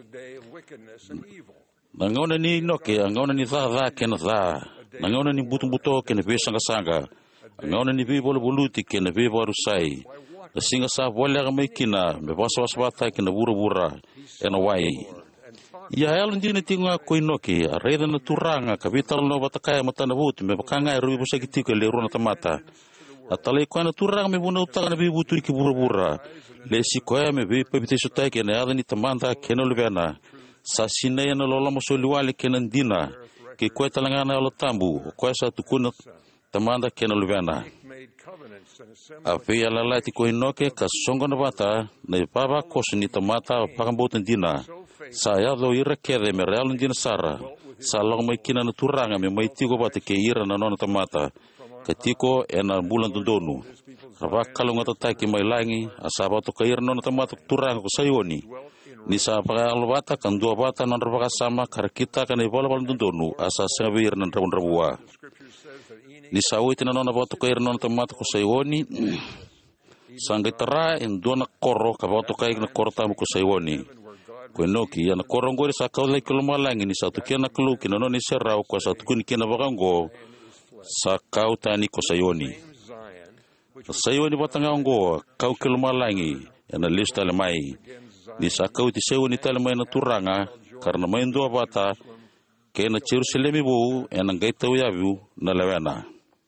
Nangauna ni inoke, angauna ni dha ke na dha. Nangauna ni butumbuto ke na vesanga-sanga. Angauna ni vivo boluti ke na vivo arusai. Na singa sa wale aga maikina, me wasawaswata ke na bura-bura e na wai. Ia elon dina tinga ko inoke, a reida na turanga, ka vital no batakaya matana vuti, me bakanga e ruibu sakitiko e le runa tamata. A talai koe na turanga me buna utaka na vibutu ki bura-bura. Le si koe me vipa biteso tai ke na adani tamanta ke na luvena. Sa sinei na lola masoliwali ke na ndina, ke koe talangana ala tambu, koe sa tukuna tamanda ke na luvena. A pia lalati ko inoke ka songo na bata, na ipaba kosi ni tamata o pakambotan dina. Sa yado ira kede me realun dina sara, sa long mai kina na turanga me mai tiko bata ke ira na nona tamata. Ka tiko e na bulan dondonu. Rava kalunga tataki mai langi, a sabato ka ira nona tamata turanga ko sayoni. Ni sa pakalabata kan dua bata non rava sama karakita kan ibola balan dondonu, asa sengabi ira na rabun-rabua. Ni sa uiti na nona bato ka ira nona tamata ko sayoni, sangay tara en dona koro ka bato ka ira na koro tamu ko sayoni. Ko enoki, ya na koro ngori sa kaulay kulumalangi ni sa tukia na kaluki na noni serao ko sa tukuni kina bakango, sa kau tani ko sayoni. Sayoni batanga ongo kau kelumalangi na lista lemai. Ni sa kau ti sayoni talemai na turanga karena main dua bata ke na Jerusalem ibu na gaita uyabu na lewena.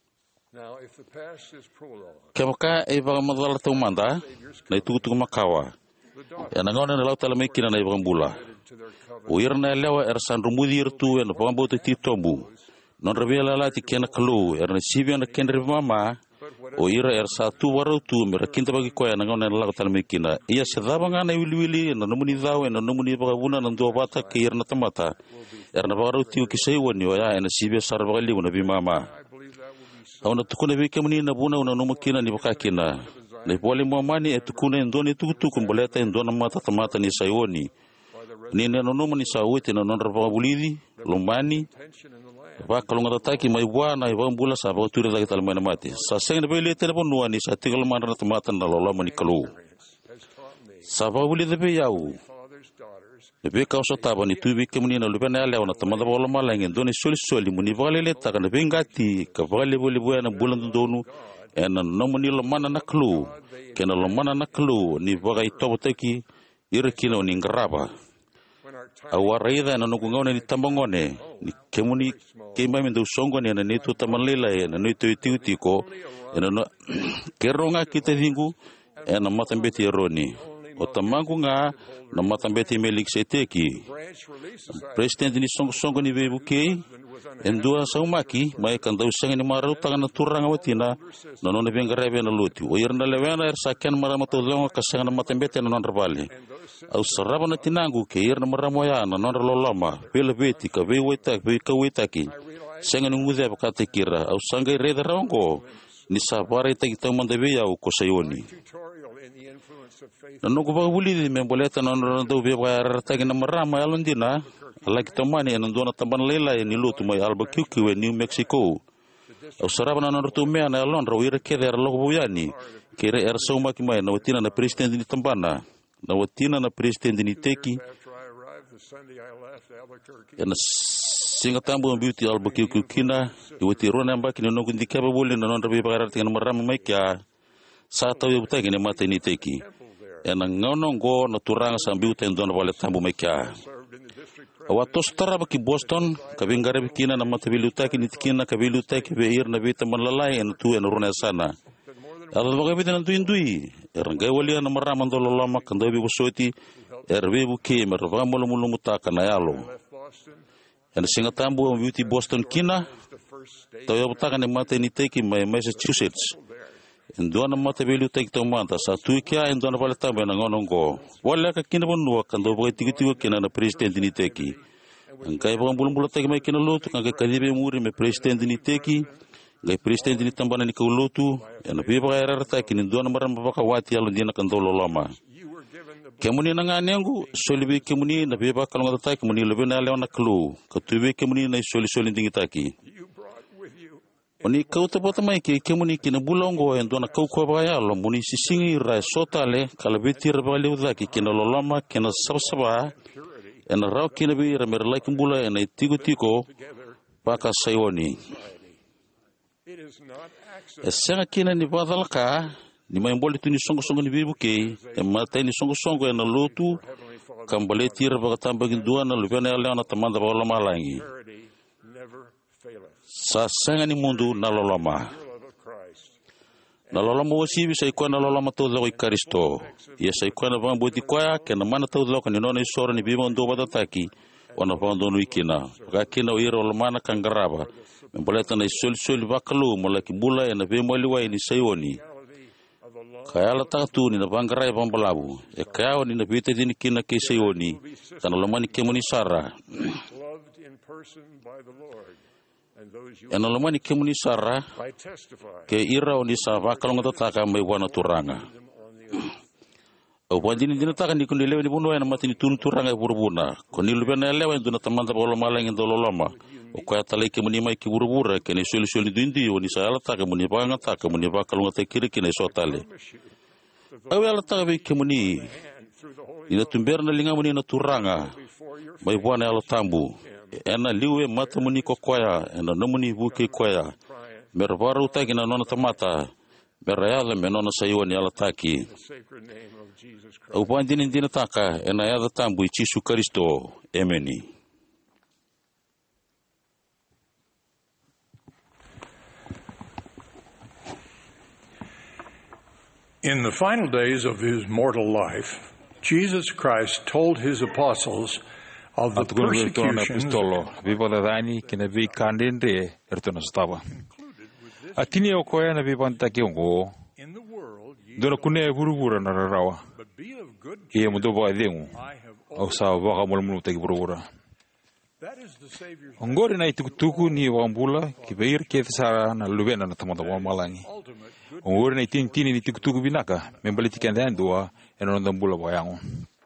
Kemaka e baga madala tau manda na itugutugu makawa. Na ngona na lau talemai kina na ibang bula. Uir na lewa ersan rumudi irtu na pangambota titombu. Non revela lati kena kalu na sibia na kenre mama o ira satu waru tu merakinta bagi koya na ngona na lau talemai kina. Ia sedaba ngana wili na numuni dawe na numuni bagabuna na dua bata ke ira na tamata. Na waru tiu kisaiwani o ya na sibia sarabali na bimama. Auna tukuna bike muni na buna una numakina ni bakakina. Na ipole mwamani tukuna endoni tukutuku mboleta endona mata tamata ni sayoni. Ni nanonuma ni sawiti na nonra bulidi, lumbani. Bakalunga tataki mai bwana ibang bula sa bauturi dagi talmana mati. Sa seng na bele tena ponua ni sa tigal mana na tamata na lolama ni kalu. Sa bauli debe yau. Lebe kausa taba ni tubi ke muni na lubena lewa na tamada bola malangi endoni soli muni vale taka na bengati ka vale bole buena bulan donu na nomuni lomana na kalu. Kena lomana na kalu ni bagai toboteki ira kino ni ngaraba. Awarida na nukungone ni tambangone ni kemuni kemai mendo songo ni na netu tamanlela na netu itiutiko na keronga kita dingu na matambeti eroni o tamangu nga na matambeti melik seteki president ni songo ni bebuke endua saumaki mai kandau sanga ni maru tanga turanga watina no no bengarebe na luti o irna levena saken maramato longa kasanga na matambeti na non rebale au saraba na tinangu ke irna maramoya na non lolama pele beti ka beweta be ka wetaki sanga ni ngude bakate kira au sanga reda rongo ni sabare ta kita mandabe ya ko sayoni no ko baguli me boleta non do be ba ta na marama alondina ala kita mani na dona taban lela ni lutu mai Albuquerque we New Mexico au saraba na non to me na lon rawira ke der lo buyani kere ersoma ki mai na watina na president ni tambana na watina na president ni teki na singa tambo beauty Albuquerque kina iwati rona mbaki no kundi kaba bole na non rabi bagara tinga marama mai kya sa taw yubta ni mate ni teki na ngono go na turanga sa beauty ndona wale tambo mai kya awatos taraba ki Boston kabingare bikina na mate biluta ki nitkina kabiluta ki beir na bita manlalai en tu en rona sana ala bagabi na tuindui rangai wali na marama ndolo lama kandabi busoti erbe buke merva mulu mutaka na yalo en singa tambo beauty Boston kina tayo butaka ni mate ni teki mai Massachusetts Endona mata belu tek tomanta sa tuikia endona pala tambe na ngonongo. Wala ka kina bonua kando boy tigu kina na president ni teki. Angkai bang bulung tek mai kina lotu angkai kalibe muri me president ni teki. Ngai president ni tambana ni kaulotu ena biba era ta kini endona maram baka wati alo dina kandolo lama. Kemuni na nganengu solibi kemuni na biba kalonga ta kemuni lebe na leona klu. Katubi kemuni na soli dingitaki. Oni kau tapota mai ke kemuni kina bulongo endona kau ko baya lo muni sisingi ra sotale kala bitir bali udaki kina lolama kina sabsaba ena rau kina bi ramer like bula ena tigo paka sayoni esenga kina ni badalka ni mai mboli tuni songo ni bibuke e mata ni songo ena lotu kambale tir baga tambagin duana lubena leona tamanda bala malangi sa senga ni mundu na lolama wasibi sa ikuwa na lolama todo ko Kristo ya sa ikuwa na bambuti kwa kena mana todo ko ni nona isora ni bibo ndo badataki ona pando no ikina ka kina iro lomana kangaraba memboleta na sol bakalu molaki bula ena be moliwa ni sayoni kaya la tatu ni na bangara bambalabu e kaya ni na bite dini kina ke sayoni kana lomani kemuni sara ena lomani kemuni sara ke ira oni sa vakalonga tataka mai wana turanga o bandini dina taka ni kundi lewe ni bunu ena matini tunu turanga burbuna koni lubena lewe nduna tamanda bolo malangi ndololoma o kwa talai kemuni mai ki burbura ke ni soli duindi oni sa ala taka muni banga taka muni vakalonga takiri kine sotale awe ala taka be kemuni ina tumberna linga muni na turanga mai bwana ala tambu ena liwe mata muni kokoya ena nomuni buke koya merbaru tagina nona tamata merayala menona sayoni ala taki au bandini dina taka ena yada tambu Yesu Kristo emeni. In the final days of his mortal life, Jesus Christ told his apostles of the persecutions atini o koya na bibanta kiongo dona kune burubura na rawa e mudo ba dengu au sa ba mulu te burubura ngori na itukutuku ni wambula kibeir ke sara na lubena na tamada wa malangi ngori na tini ni itukutuku binaka membali tikanda ndua eno ndambula bayango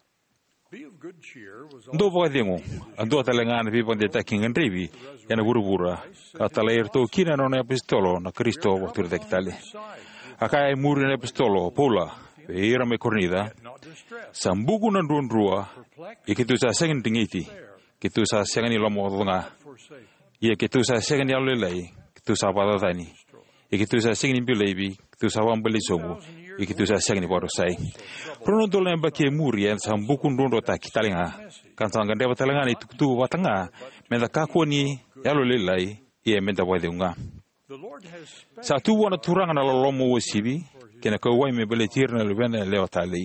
ndo ba dengu ando talangana bibanta taking and revi yana burubura katalair to kina no na pistolo na Kristo waktu dekitale akai muri na pistolo pola era me cornida sambugu na ndrua ikitu sa sengin tingiti kitu sa sengani lomo nga ye kitu sa sengani alelai kitu sa badadani ikitu sa sengin bilebi kitu sa wambali somu ikitu sa sengani borosai prono dolen bake muri en sambugu ndro ta kitalinga kansanga ndeba talanga ni tuktu watanga menda kakoni yalolelai ye menda wadeunga sa tu wana turanga na lomo wasibi kena ko wai me beletir na lubena leo tali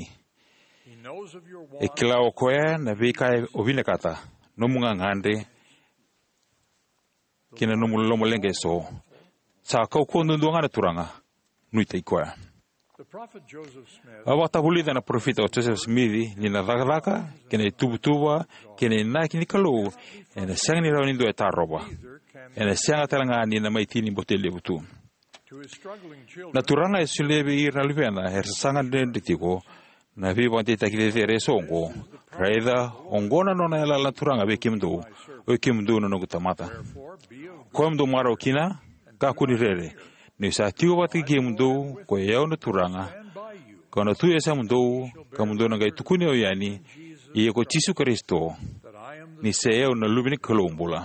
e klao koe na vika ovine kata no munga ngande kena no mulo molenge so sa ko ko ndunga na turanga nuite koe awata hulida na profeta Joseph Smith ni na dagaka kena tubutuba kena na kini kalu ena sangni rawni do etaroba ena sanga talanga ni na maitini botele butu na turanga esulebe ir na lubena her sanga denditiko na viva tita kile songo raida ongona nona la turanga be kimdu o kimdu no gutamata komdo maro kina ka kunirere ni sa tiu bati kimdu ko yao no turanga kono tu esa mundo kamundo na gai tukuni oyani iye ko Yesu Kristo ni seo na lubini kolombula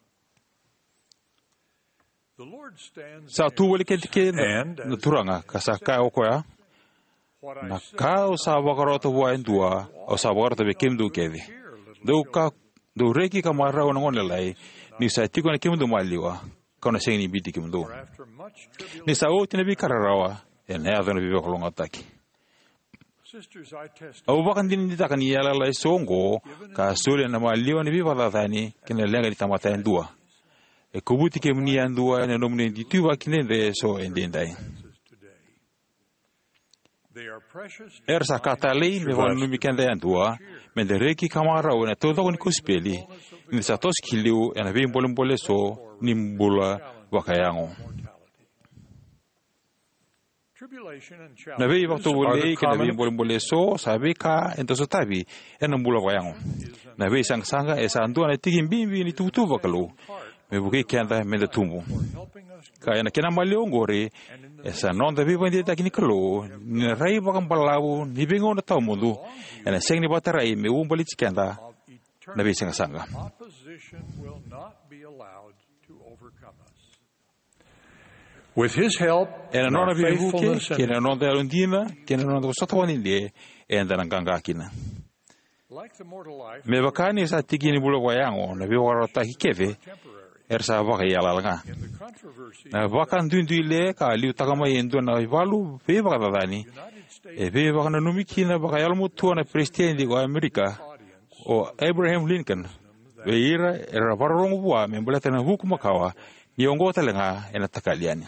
sa tu wali ketike na turanga kasaka okoya na kao sa bagarota wa endua o sa bagarota be kimdu kedi do reki kamara ona ngonelai ni sa tiko na kimdu maliwa kana seni biti kimdu ni sa o tinabi kararawa en adona bibe kolonga taki au bakan din ditakan yala lai songo ka sole na maliwa ni biba dadani kina lenga ditamata endua e kubuti ke mni andua na nomne dituba kinende so endendai Sa katalei me wan numi kenda andua, me de reki kamara o na todo ni kuspeli. Ni sa tos kiliu na be mbole so ni mbula wakayango. Na be waktu boleh kena be mbole so sabe ka entonces tabi en mbula wakayango. Na be sang-sanga esa andua na tigim bimbi ni tutu wakalu. Me buki kenda me de tumbu. Kaya na kena maliongore esa non da viva ndi takini kalo ni rai bakam palawu ni bingo na tau mudu ena seng ni batarai me umbali chikenda na be sanga with his help ena non be buke kena non da lundina kena non da sotawani le enda nanganga kina me bakani sa tikini bulo wayango na be warota hikeve ersa baka yalalanga na bakan dunduile ka liu takama yendo na valu be baka dadani be baka na numikina baka yalmu tuana presidente go Amerika o Abraham Lincoln be ira era barongo bua me bolata na hukuma kawa yongo talenga ena takaliani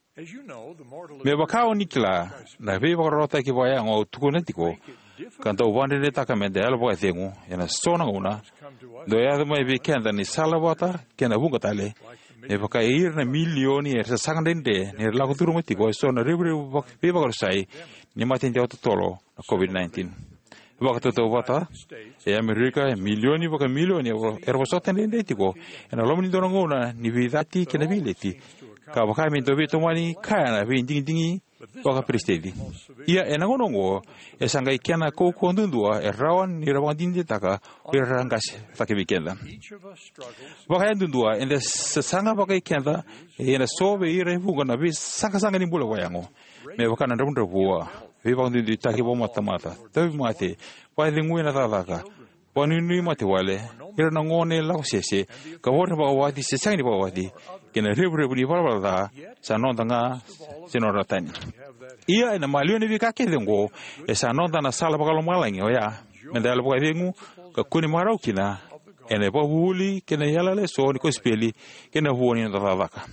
me baka onikla na be baka rota ki baya ngo tukunetiko kanto wande de takamende albo ethengu ena sona una do ya mai be kenda ni salawata kena bunga tale e baka ir na milioni e sa sangdende ne la kuturu mati ko so na ribre be baka sai ni matin dia tolo COVID-19 baka to wata e Amerika milioni baka milioni erbo sotende tiko ena lomni donongona ni vidati kena bileti ka baka mi do beto mani kana be dingi baka prestedi ia enangonongo esangai kiana ko kondundua erawan ni rawan dindi taka erangas fake weekenda baka endundua ende sanga baka kianda ena sobe ire bunga na bis sanga ni bula wayango me baka na ndunda bua we bang dindi taki bo mata tabi mate pa linguina talaka panini mate wale ira nangone la sese ka wona ba wadi se sangi ba wadi kena ribre ni bala sa non tanga sinoratani ia na malioni vi kake dengo esa non dana sala bakalo malangi oya mendalo ba dengu ka kuni marau kina ene ba huli kena yala le so ni ko speli kena huoni na vaka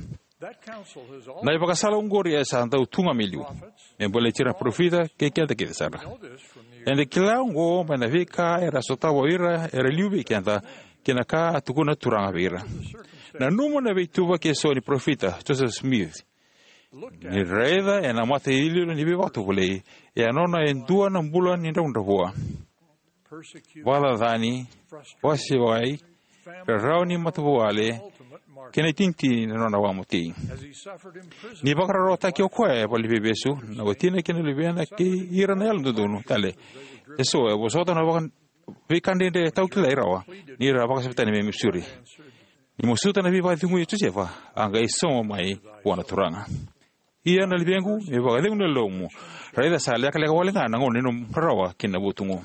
na iba sala ungori esa anda utunga miliu me bole tira profita ke kenda ke sara ende kilango mana vika era sotawo ira era liubi kenda kena ka tukuna turanga vira na numo na veituva ke so ni profita Joseph Smith ni reda ena mate ililo ni bevatu volei e anona endua na mbula ni ndonda boa wala dani wasi wai rauni matuale kene tinti nona wa muti ni bakra rota ke okwe boli bebesu na wotina kene libiana ke irana yaldo donu tale eso e bosota na bakan vikande de taukila irawa ni ra baka septani me misuri ni mosuta na biba tingu yetusefa anga isomo mai wana turanga ia na libengu e ba lengu lomu raida sale kale ka walenga na ngone no rawa kina butungu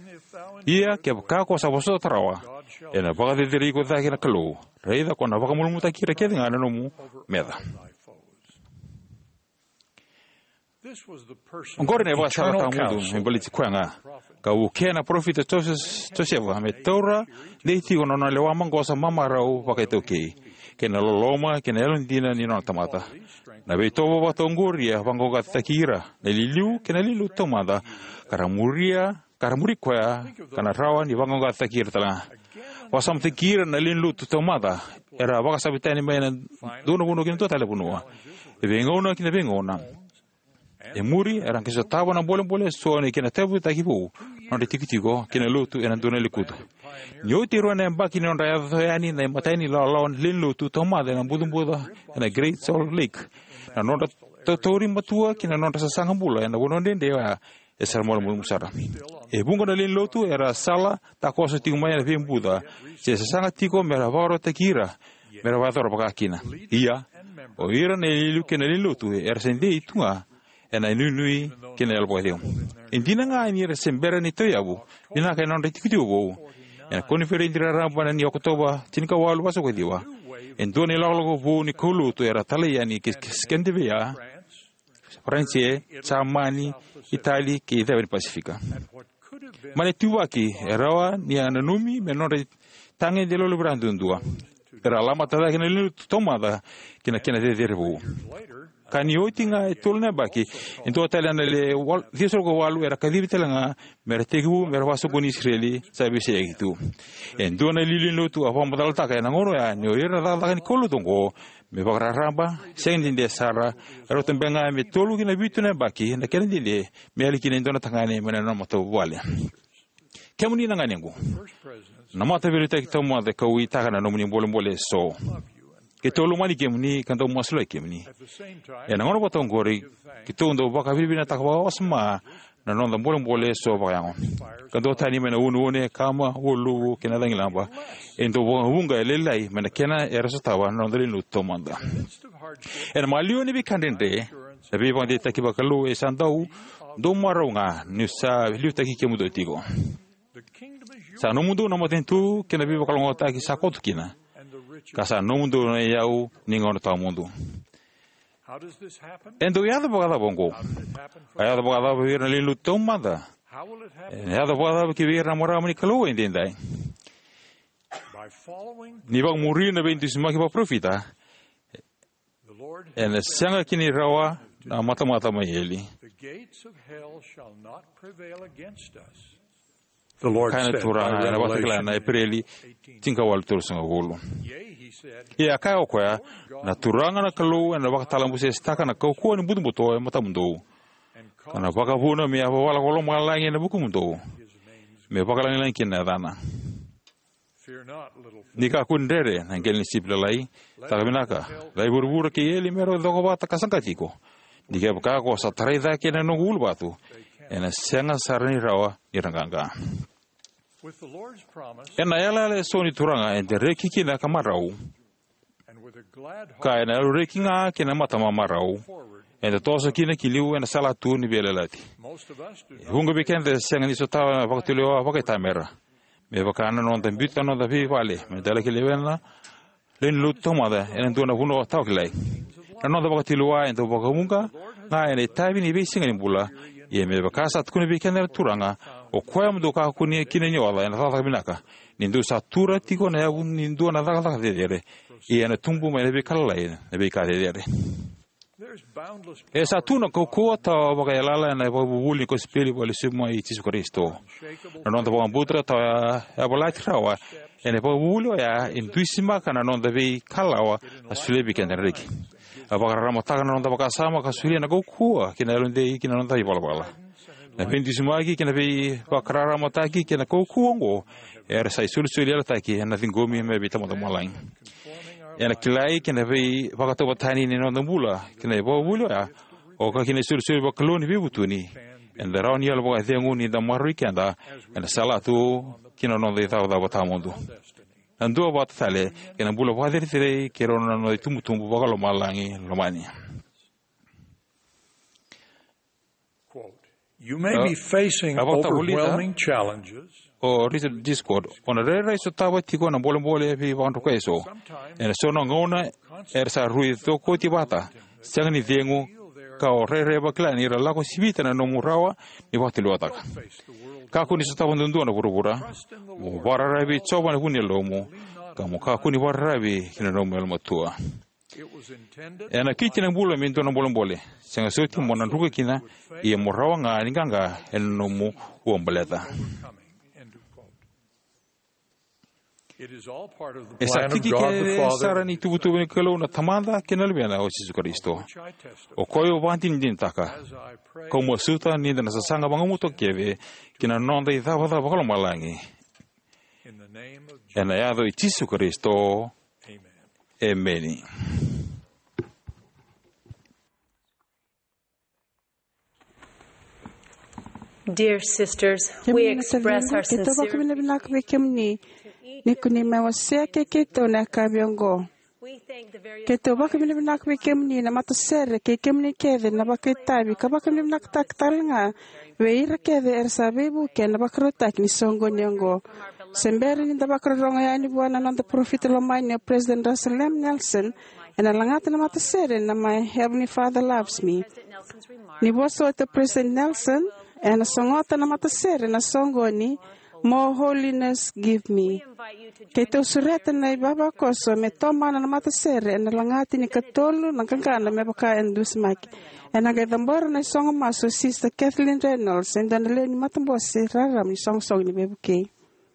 ia ke ka ko sa boso trawa ena ba de rigo da kina kalo raida ko na ba mulmu ta kira ke ngana no mu meda ngore ne ba sa ka mudu me boliti kwanga ka u kena profita toseva me tora de ti ono na lewa mango sa mama rau ba ke toki kena loloma kena elondina ni no tamata na beitobo batongoria bango gatakira na liliu kena lilu tomada karamuri kwa kana rawa ni bango gatakira tala wasam tikira na lilu tomada era baka sabitani mena dono kina totale bunua bengona kina bengona e muri era que tava na bole so ne kina tabu takibu no de tikitigo kina lutu ena dona likuta nyoti rona mbaki non raya yani na matani la lilu tomada na budumbuda na Great Salt Lake na nonda totori matua kina nonda sa sanga bula na wono dende wa esar mol musara e bungo na lin lotu era sala ta cosa ti umaya vem buda se sanga tiko mera varo takira mera vador baka kina ia o ira ne lilu kina lin lotu era sende itunga ena nui kina el boedeu indina nga ni resembera ni toyabu ina ka nonda tikiti wo ena konferensi raramba ni oktoba tinka walu baso ko diwa endone lologo bu ni kulutu era taliani ke Scandinavia Francia Germany Italy ke del Pacifica mane tuwaki erawa ni ananumi menore tange de lo brandundua era lama tada que no tomada que na de rebu kani oitinga tulna baki into talana le diesel go walu era kadiri talanga mertegu merwaso goni israeli sabi se gitu endo na lili lotu apa modal ta kana ngoro ya no era da kan kolu tongo me bakra ramba sengin de sara ero tembenga me tolu kina bituna baki na kene dile me ali kina ndona tangane mena no moto wale kemuni nanga nengo na mata verita ki tomo de kawi ta kana no muni mbole so ke tolu mani kemuni kan to moslo kemuni ya na ngoro boton gori ki to ndo baka bibina ta kwa osma na no ndo mbole so ba yango kan do tani mena une kama wolu kena dangilamba endo bunga lelai mena kena eraso tawa no ndo lu tomanda en malioni bi kandende sabi bande ta ki bakalu e sandau do maronga nusa liuta ki kemudo tigo sa no mundo no motentu kena bi bakalo ta ki sakotu kina kasa no mundo no yau ningono ta mundo endo yada bogada bongo ayada bogada vir na lu tomanda yada bogada ki vir na moramani kalu endendai ni bang muri na bentu semaki ba profita en sanga kini rawa na mata mayeli The Lord said, na watakala Aprili tinka wal tursunga gulu. Ya kaya okoya na turanga na kalu na wakatala mbuse staka na kaukuwa ni budu mbuto mata mundo. Kana wakavuna mi apa wala kolo malangi na buku mundo. Me wakala ni lanki na dana. Nika kundere na ngeli sipla lai takamilaka. Lai burbura ki eli mero doko bata kasangka chiko. Nika baka ko sa tareida kena no gulu batu. Ena senga sarani rawa iranganga. Ena yala le soni turanga ende reki kina kamarau. Ka ena reki nga kina mata mamarau. Ende tosa kina kiliu ena salatu ni belelati. Hunga bikende senga ni sotawa wakatulewa wakatamera. Me wakana no ndambita no davi vale. Me dala kilewena len lutomada ena dona huno tawklai. No da wakatilewa ende wakamunga nga ene tabi ni besinga ni bula. Ye me bakasa tukuni bikenda turanga o kwa mdo ka kuni kinenyo wala na tata binaka nindu satura tiko na yabu nindu na tata dedere ye na tumbu me be kala na be ka dedere esa tuna ko ta bakayala na bubuli ko speli wala suma i tisu Kristo no ndo ba butra ta ya balatrawa ene bubuli ya intuisima kana no da be kalawa asule bikenda reki abakara motaka no ndo bakasama kasuri na gokua kina londe kina no tai bala na pinti sumagi kina be bakara motaki kina kokuongo era sai sulu ala taki na tingomi me bitamo do malain ena kilai kina be bakato batani ni no ndula kina bo bulo ya o ka kina sulu bakaloni bibutuni enda rauni ala boga tengu ni da marikenda ena salatu kina no de tau da batamondo Ando bat tale kena bula wadir tire kerona no tumbu bakalo malangi lomani. You may be facing overwhelming challenges. O rito Discord ona rera iso tawa tiko na bole fi bantu kweso. Ena sono ngona ersa ruito ko tibata. Sangni dengu ka o rere baklani ra lako sibita na no murawa ni batilo ataka. Kakuni sutawa ndundona burubura mo bararabi choba na kuni lomo kamo kakuni bararabi kina no mel matua ena kitina bula minto na bolambole senga soti mona nduga kina ia morawa nga ninganga eno mu uombaleta esa tiki ke sarani tubutu ni kalo na tamanda kenalbena o Jesus Kristo o koyo vantin din taka como suta ni na sanga bangamuto keve kina nonda idava da bakalo malangi ena yado i Jesus Kristo amen. Dear sisters, we express our sincerity. Nikuni mawasea keketo na kabiongo. Keto baka mini nak wikemni na matasere kekemni keve na bakitabi kabaka mini nak taktalnga weira keve ersabebu ken na bakrotak ni songo nyongo. Semberi ni dabakronga yani buana nanda profita lomanya President Russell M. Nelson and alangata na matasere na my Heavenly Father loves me. Ni boso ito President Nelson and songota na matasere na songo ni More holiness give me. Kay to sureta na ibaba koso me toma na mata sere na langati ni katolo na kankana me baka endus maki. And I get the more na song maso sister Kathleen Reynolds and then le ni matambo se raram ni song ni bebuke.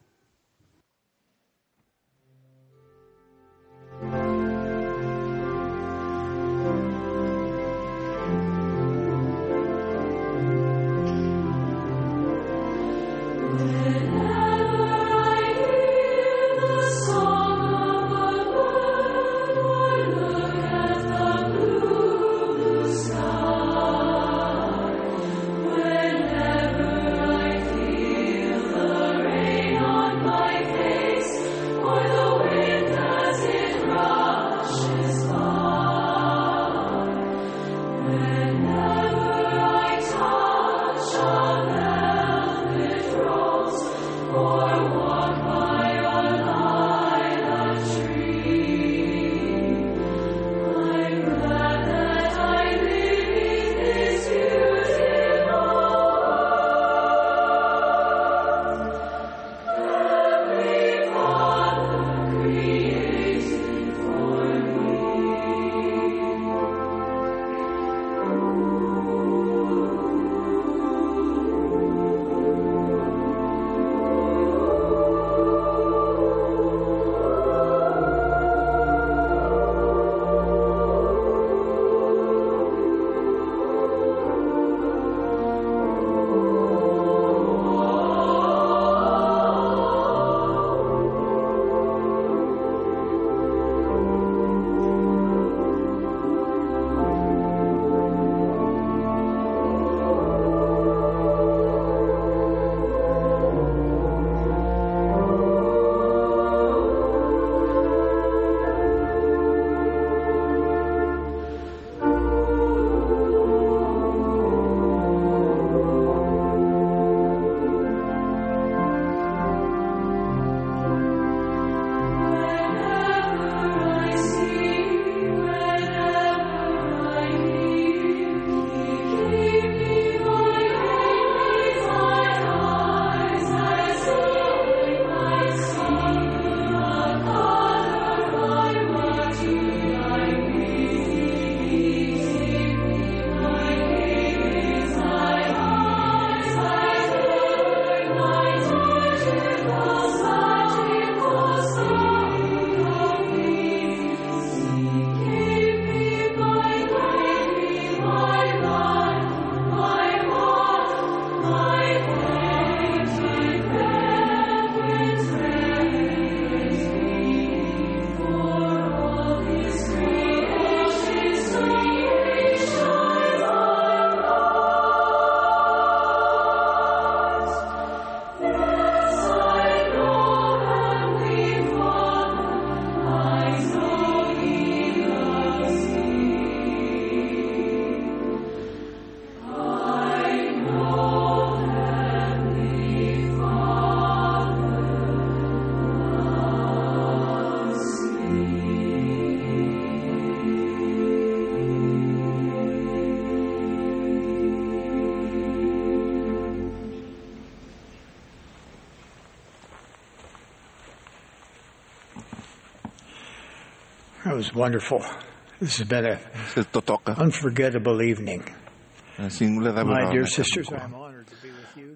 That was wonderful. This has been an unforgettable evening. My dear sisters, I'm honored to be with you.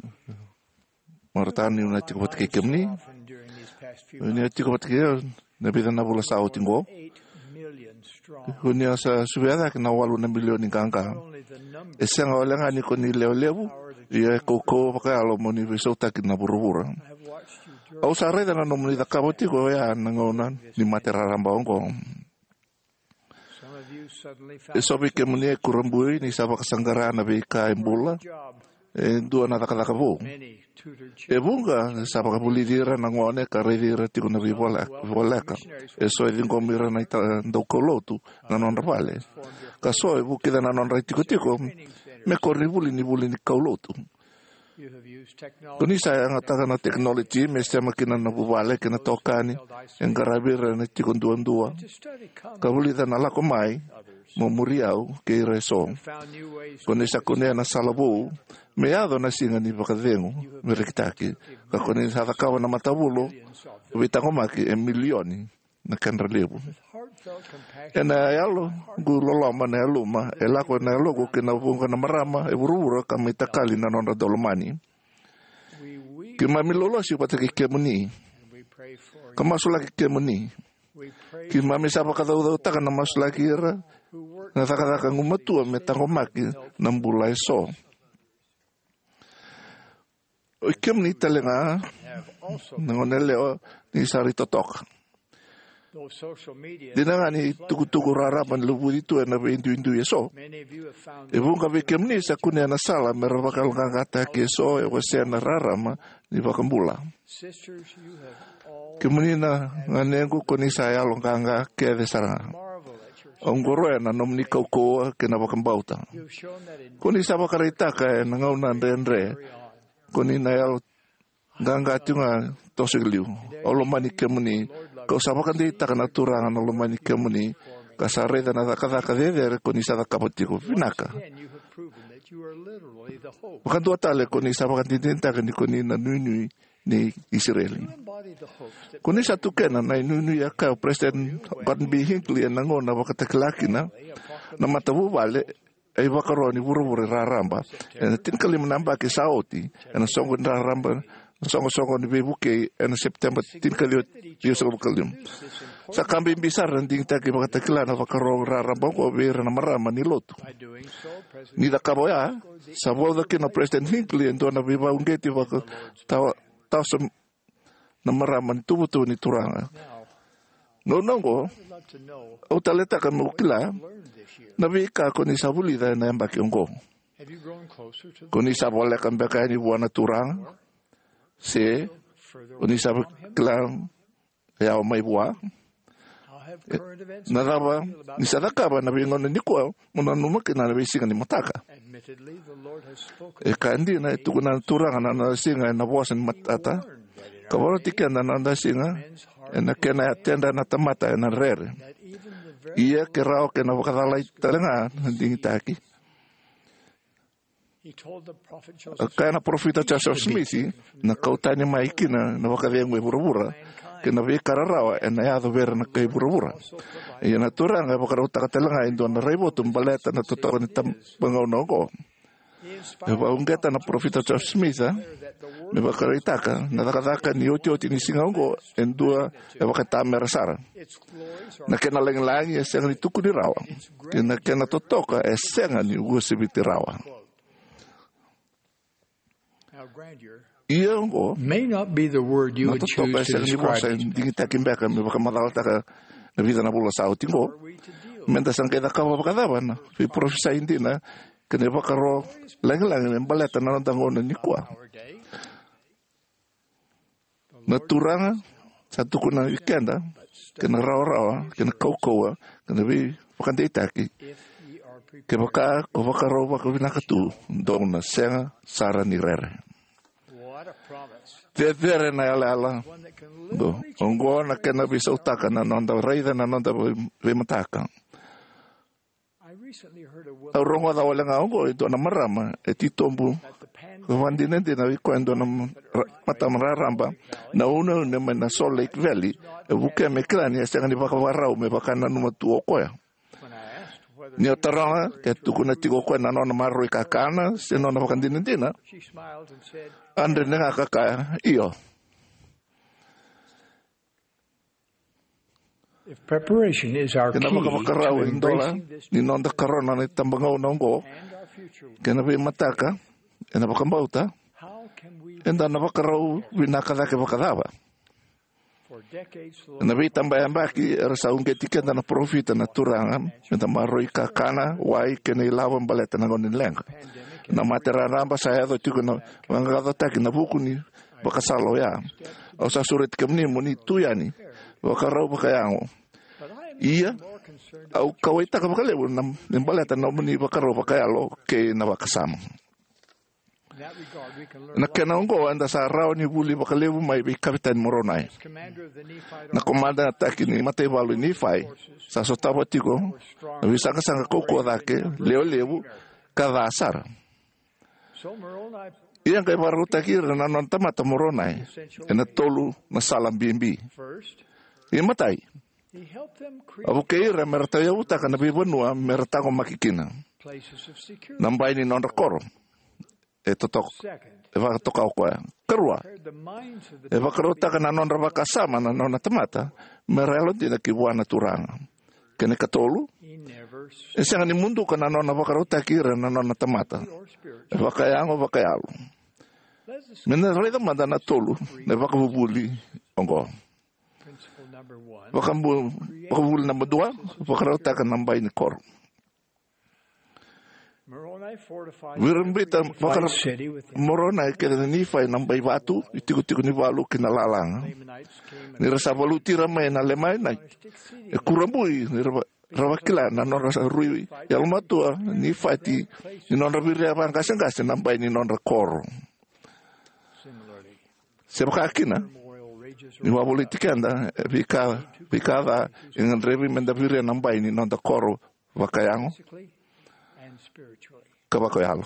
Maratani una tika pat kekemni. Una tika pat kekemni. Nabida na bula sao tingo. Hunia sa subiada na 8 milioni kangka. Esang olenga ni koni leo. Ia koko pakalo moni visota kina burubura. Au sare na nomni da kaboti ko ya ngona ni materaramba onko. Eso bi ke muni kurambui ni saba kasangara na bi ka embula. Dua na takabo. Bunga saba kabuli dira na ngone ka redira ti kuna bi volaka. Eso e dingo mira na do kolotu na non vale. Ka so e buki da na non retiko me korri buli ni kaulotu. Kuni saya ngatakan na teknologi mesti makina na bubale kena tokani yang garabir na tikon dua. Kabuli tan ala komai memuriau ke reso. Kuni sakune na salabu meado na singa ni bakadengu merekitaki. Kakoni sa kawa na matabulo bitangomaki milioni na kanrelebu. Ena yalo guloloma na luma elako na logo kena bunga na marama e burura kamita kali na nonda dolomani kima milolo si pataki kemuni kamasula kemuni kima misapa kada uda utaka na masula kira na takada ngumatu metangomaki na mbulai so o kemuni talenga ngonele ni sari totok dinangani tuku rarapan lubu itu na indu yeso bunga bekemni sakune na sala merbakal ngata keso e wasena rarama ni bakambula kemenina nganengu koni saya longkanga ke desara ongoro na nomni kauko ke na bakambauta koni sabakarita ka ngauna ndendre koni na yal ganga tunga tosegliu olomani kemni kau sabakan di takana turangan olomani kemni kasare dan ada kadeder koni sada kapatiko vinaka bukan dua tale koni sabakan tinta kani koni na nui ni Israeli koni satu kena na nui ya ka presiden kan bihin klien ngona bakataklaki na matabu bale ai bakaroni buru raramba tin kali menambah ke saoti en songo raramba songo ni bebuke en September tin kali dia songo kalim sa kambi besar nding taki bakatakila na bakaro raramba ko ber na marama ni lotu ni da kaboya sa boda ke na president Hinckley ndo na biba ungeti baka taw na marama tubutu ni turanga no go o taleta kan mukila nabi ka koni sabuli da na mbaki ongo koni sabole kan baka ni buana turang se koni sab klan ya o mai bua nadaba ni sadaka ba nabi ngon ni ko mona numa ke na nabi singa ni mataka e kandi na tu kuna turang na singa na bosan matata kawaro tikan na nanda singa na kena tenda na tamata na rere ia kerao ke na wakadalai talenga nding taki kana profeta Joseph Smith na kautanya maikina na wakadengwe burubura ke na vekararawa na ya do ver na kai burubura ia na turanga bakarauta talenga indo na rebo tumbaleta na totoro ni tambangau nogo e ba ungeta na profeta Joseph Smith me bakaritaka na dakadaka ni oti ni singaungo endua e bakatama rasara na kena lang e senga ni tuku ni rawa kena totoka e senga ni usibiti rawa ia ngo may not be the word you would choose to describe dingita kimbeka me bakamadalta ka na vida na bula sauti ngo menta sangkeda ka bakadaban fi profesa indina kena bakaro lang embaleta na ndangon ni kwa naturanga satu kuna weekenda kena rawa kena kaukoa kena bi pakan deitaki ke baka ko bakaro baka binakatu dong na senga sara ni rere Tere na ala do ongo na kena bisa utaka na nanda raida na nanda remataka rongo da wala ongo ito na marama etitombu wandinente na kwendo na matamraramba na uno na Salt Lake Valley buke meklani asa ni baka warau me baka na numa tuo koya ni otaranga ke tukuna tigo ko na nona marro kakana se nona bakandinente na andre nga kaka iyo if preparation is our key to embracing this ni nonda karona ni tambangau nongo kena be mataka ena bakambauta enda na bakarau binakada ke bakadaba na be tambayan baki rasaung ketika na profita na turanga enda maroi kakana wai kena ilawan baleta na ngonin lenga na matera ramba saya do tuku na wangado taki na buku ni bakasalo ya o sa surat kemni muni tuyani bakarau bakayango iya au kawaita ka bakale na baleta na muni bakarau bakayalo ke na bakasam Na kena ongo anda sa rao ni vuli bakalevu mai bi Kapitan Moronai. Na komanda ataki ni Matei Walu Nifai sa sotawa tiko na wisaka sanga koko dake leo levu kada asara. Iang kai baru takir na non tamata Moronai ena tolu na salam BNB. Ia matai. Abu keira merata ya uta kana bibanua merata ko makikina. Nambai ni non rakoro. E totok. E va toka ko ya. Kerua. E va kerota kana non rabaka sama na non tamata merelo dina kibuana turanga. Kene katolu. E sanga ni mundu kana non va kerota kira na non tamata. E va kayango va kayalo. Mena reda mandana tolu. Ne va kabuli ongo. Wakambul number 2, wakarota ka nambai ni kor. Wirambita Moronai kena Nifai nambai watu, itiku-tiku ni walu kinalalang. Nirasa walu tira mai na lemai na. E kurambui rawakila na non rasa rui. Yang matua Nifai ti ni non rabiri abang kasang-kasang nambai ni non rakor. Sebab akina. Ni wa politika anda bikava in revi mendavire nambai ni non da koro wakayango kabakoyalo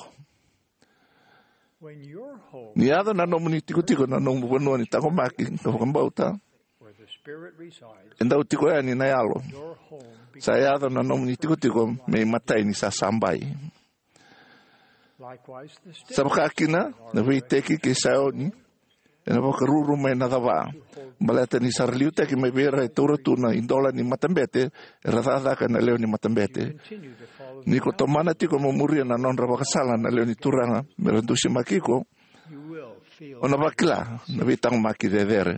ni ada na nomuni tiko na nomu bono ni tako maki kabambauta enda utiko ya ni na yalo saya ada na nomuni tiko me matai ni sa sambai sabakina na viteki ke saoni ena wakaruru mai na dava balata ni sarliuta ki mai vera tora tuna indola ni matambete radada kana leo ni matambete ni ko tomana tiko momuria na non rabakasala na leo ni turanga merendusi makiko ona bakla na vitang maki dedere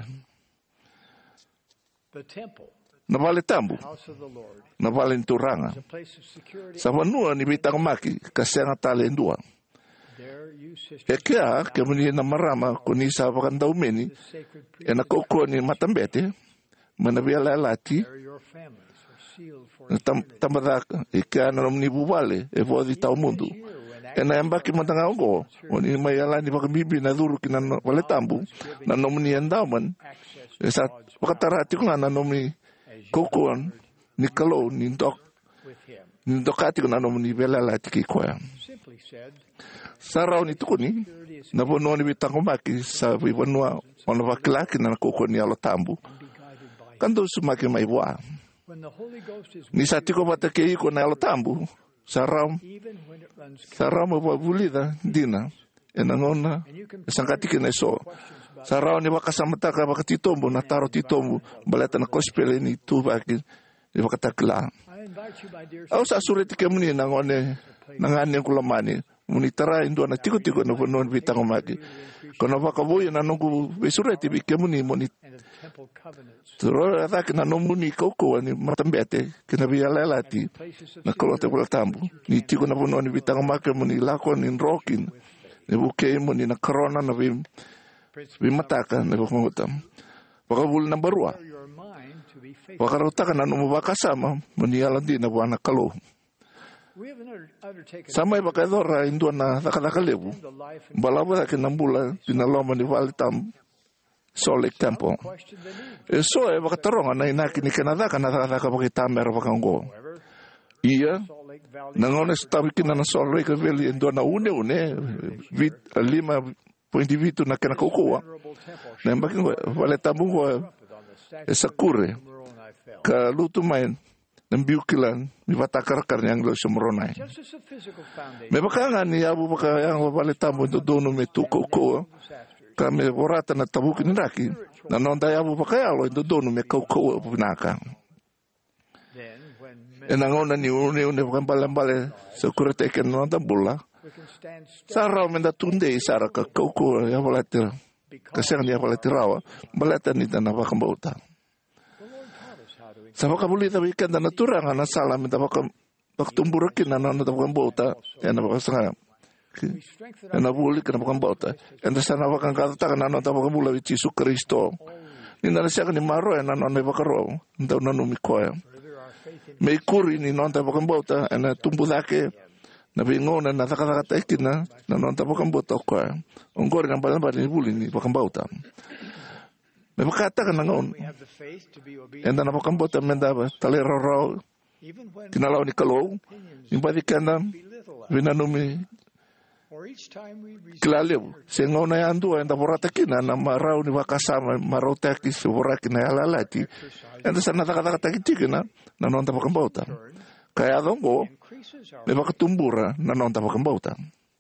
na vale tambu na vale turanga savanua ni vitang maki kasanga tale ndua e kia ke muni na marama kuni sa wakanda umeni e na koko ni matambete manabia la lati tambadaka e kia na nomni buwale e vodi tau mundu e na yambaki matanga ongo oni mai ala ni wakamibi na dhuru ki na wale tambu na nomni endowment e sa wakatarati kuna na nomni koko ni kalo ni ndokati kuna nomni vela lati ki koya sarau ni tukuni na bono ni bitango maki sa bibanua ona vaklaki na koko ni alo tambu kando sumaki mai bua ni satiko batake iko na alo tambu sarau mo bulida dina enangona sangkatiki na so sarau ni bakasamata ka bakatitombo na taro titombo balata na kospele ni tubaki ni bakatakla au sa sureti kemuni nangone nangane kulamani munitara indo na tiko na bonon bitang maki kono vakaboy na nungu besureti bikemuni moni tro atak na nomuni koko ni matambete kina bialalati na kolote bola tambu ni tiko na bonon bitang maki muni lakon in rokin ni buke muni na corona na bim mataka na bukutam vakabul number 2 vakarotaka na numubakasama muni alandi na buana kalo samai bakadora indua na takalebu balawa ke nambula pinaloma ni valitam solek tempo eso e bakatoronga na inaki ni Canada kana bakitamer bakango ia nangone stabikina na solek veli indua na une vit 5.8 na kana kokoa na bakingo valetamu esakure ka lutu main nambiukilan mi batakar yang lo Moronai me bakanga ni abu bakayang valetamu dono me tukoko kami borata na tabuki ni raki na nonda abu bakayalo dono me koko pinaka enangona ni une bakambale security ken nonda bulla sarau menda tunde sara ka koko ya volatil kasang dia volatirawa balata ni tanah bakambauta sa wakabuli tabi kan na turang na salam ta waktumburakin na bakambauta na bakasanga na buli kan bakambauta and sana bakangkata na bakambula Yesus Kristo ni na siya ni maro na me bakaro ndaw na numikoya me kuri ni nonta bakambauta na tumbulake na vingona na takataka ikina na non tapakambota kwa ongori na bala ni buli ni pakambauta me pakata kana ngon enda na pakambota menda tale ro kina law ni kalo ni badi kana vinanumi Kilaleu, sengona yandu enda borata kina na marau ni wakasama marau taki seboraki na alalati. Enda sana takataka tikina na non tapakambauta. Kaya dongo me bakatumbura na non tapakambauta.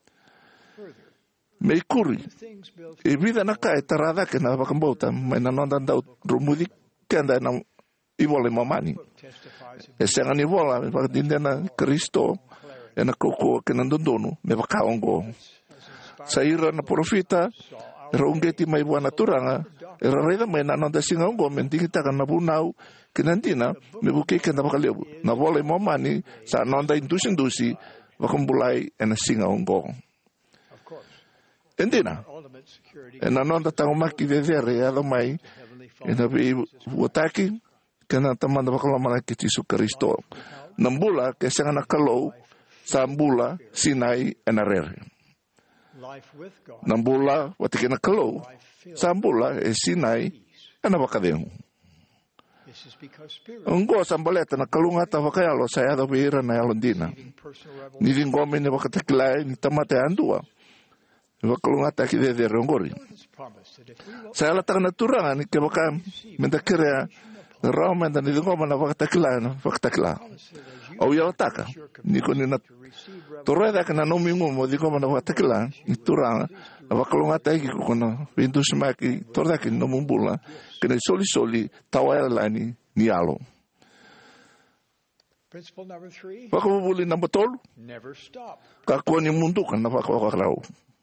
Me kuri e vida na kai tarada ke na pakambauta me na non dau rumudi kenda na ivole mamani. E senga ni vola me bakatindena Kristo e na koko ke nandondonu me bakaongo saira na profita rongeti mai buana turanga e rareda mai na nanda singaongo mentingita kana bunau ke nandina me buke ke na bakalebu na vole momani sa nanda indusi bakambulai e na singaongo endina e na nanda tangumaki vedere alo mai e na vi wotaki ke na tamanda bakalamana ke Yesu Kristo nambula ke sanga na kalou Sambula, Sinai, and Arere. Nambula, watikina kalo. Sambula, Sinai, and Abacadeu. Ungo sambaleta na kalungata wakayalo sa yada vira na yalondina. Nidingome ni wakatakilai ni tamate andua. Wakalungata ki de rongori. Sa yala taka naturanga ni ke waka mendakirea raume na nidingome na wakatakila. O ya taka ni ko ni na toreda kana no mingo mo di ko na watakila ni turanga na wakalunga taiki ko na bintu smaki torda ki no mumbula ke ni soli tawala lani ni alo wakabuli number 3 ka ko ni mundu kana wakakrao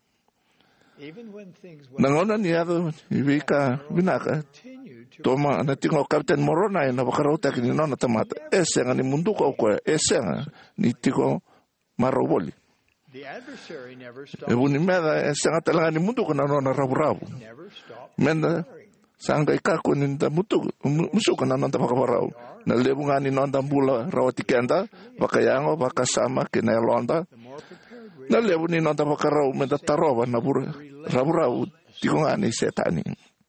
nangona ni ado ibika binaka toma na tingo Captain Morona na wakarauta kini nona tamata esenga ni mundu ko esenga ni tiko maroboli e buni meda esenga talanga ni mundu ko na nona rabu menda sanga ikako ni nda musuko na nona pakarau na lebunga ni nona bula rawati kenda bakayango bakasama kina londa na lebu ni nona pakarau menda taroba na bura rabu tiko ngani setani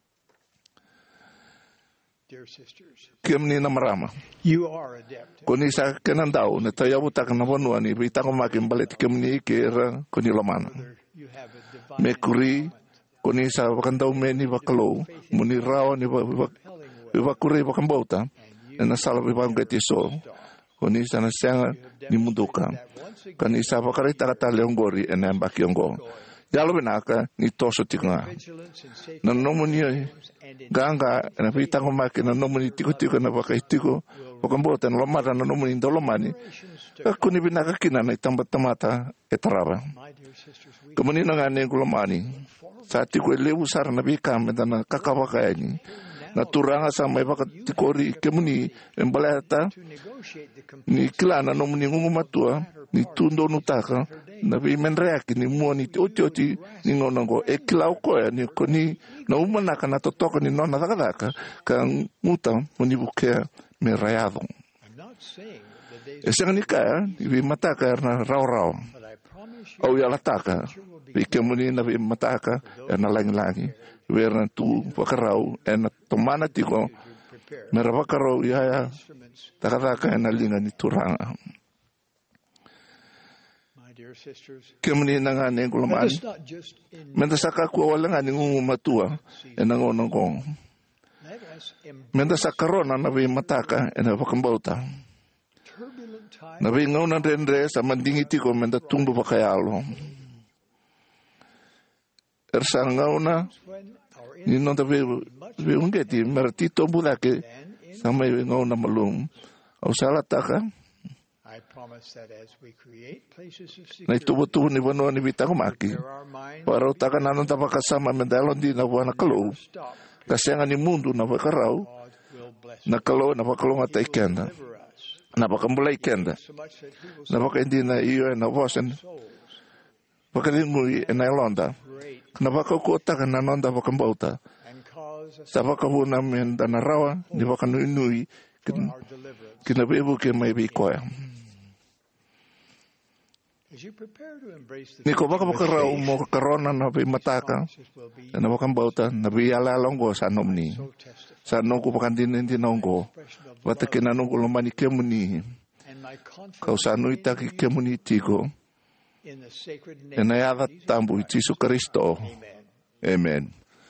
Kimni na marama. Kuni sa kenandao na tayo butak na bonua ni bitang umakin balit kimni kira kuni lamana. Mekuri kuni sa bakandao meni bakalo muni rao ni bakuri bakambauta na sala bibang getiso kuni sa nasenga ni munduka kuni sa bakarita kata leonggori enem bakiongo. Yalo benaka ni toso tinga. Na nomuni ganga na pita ngomaki na nomuni tiko na baka tiko bakambota na lomara na nomuni dolomani. Kuni benaka kina na tamata etaraba. Kamuni na ngane ngulomani. Sa tiko lebu sar na bika medana kakawaka ni. Na turanga sa mai baka tikori kemuni embalata ni kilana nomuni ngumatua ni tundo nutaka na vi menreaki ni muoni oti ni ngonongo e kilau koe ni koni na umanaka na totoko ni nona dakadaka ka muta muni bukea me rayado e senga ni kaya vi mataka na rau au ya lataka vi kemuni na vi mataka na langi verna tu wakarau na tomana tiko me rawakarau ya dakadaka na linga ni turanga Kemuni na nga ni kulamani. Menda saka kuwa wala nga ni ngumatua e nangonong kong. Menda saka rona na vi mataka e na wakambauta. Na vi ngaunan rendre sa mandingiti ko menda tumbo pakayalo. Ersa ngauna ni nonta vi ungeti meratito budake sa may ngauna malum. Au salataka na itubutuho ni wanoa ni Vitangumaki para utaka nanon tapakasama mendalon di na buwana kalou kasenga ni mundu na wakarau na kalou na wakalou ngata ikenda na wakambula ikenda na wakaindi na iyo na wasen wakalimui na ilonda na wakakutaka na nonda wakambauta sa wakahuna menda na rawa ni wakanuinui kinabebu ke may bikoya Niko baka makarao mo karona na bi mataka. Na baka bauta na bi ala longo sa nomni. Sa nongko pakan din nongko. Wata kinanongko lomani kemuni. Kau sa no itaki kemuni tiko. Na yada tambu Jesu Kristo. Amen.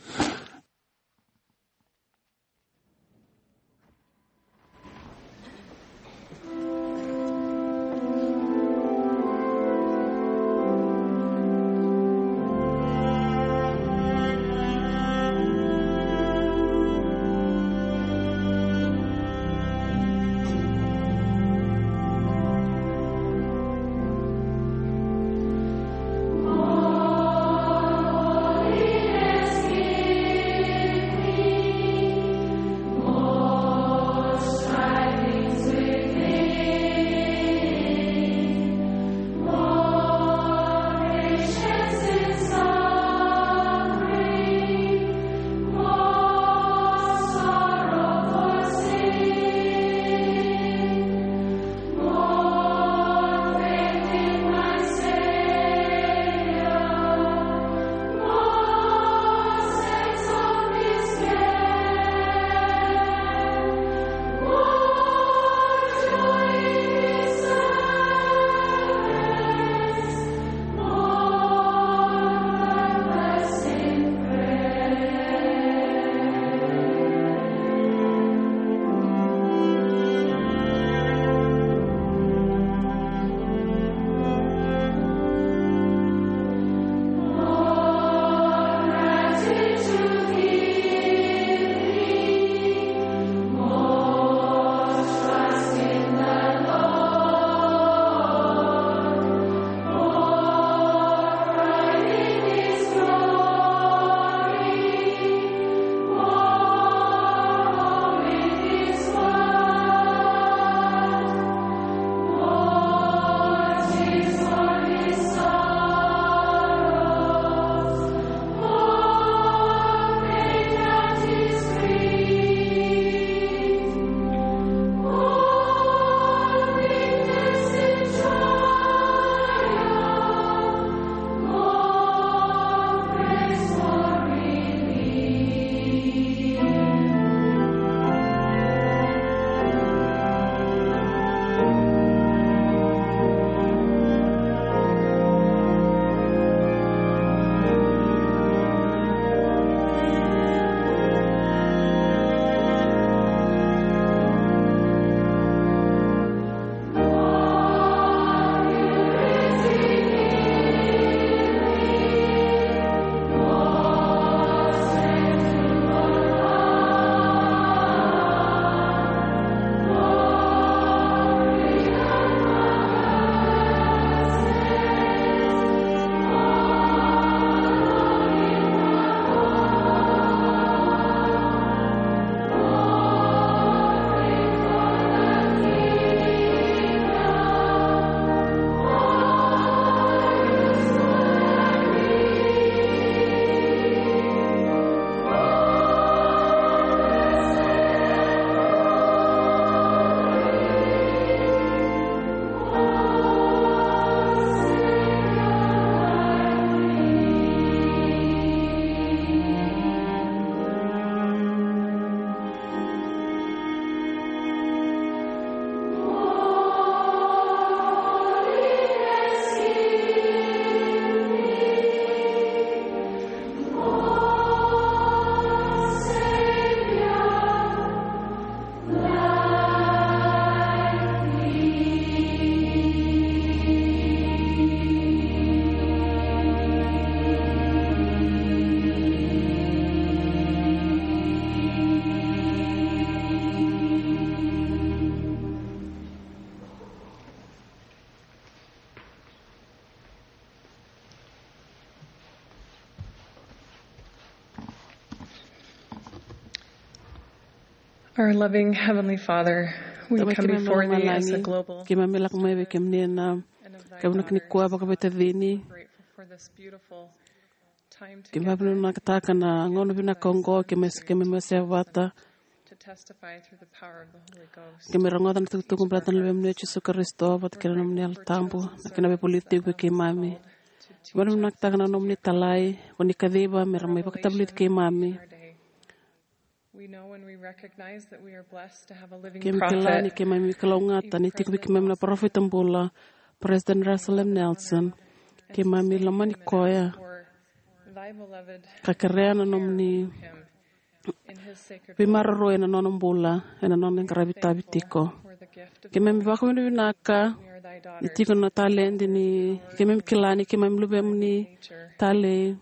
Our loving Heavenly Father, we come before Thee as a global and grateful for this beautiful time together to Kemirangotan tutung belatan lebih menuju Yesus Kristus buat kira nominal tambu kena be politik ke mami baru nak takna nomini talai wani kadeba meramai pak tablit ke mami kem kelani ke mami kelongata ni tik ke mami na prophet ambola President Russell M. Nelson ke mami lamani koya kakereana nomini Pimarro ena non bola ena non ngravita bitiko. Kemem bako ni naka itiko na talent ni kemem kilani kemem lubem ni tale.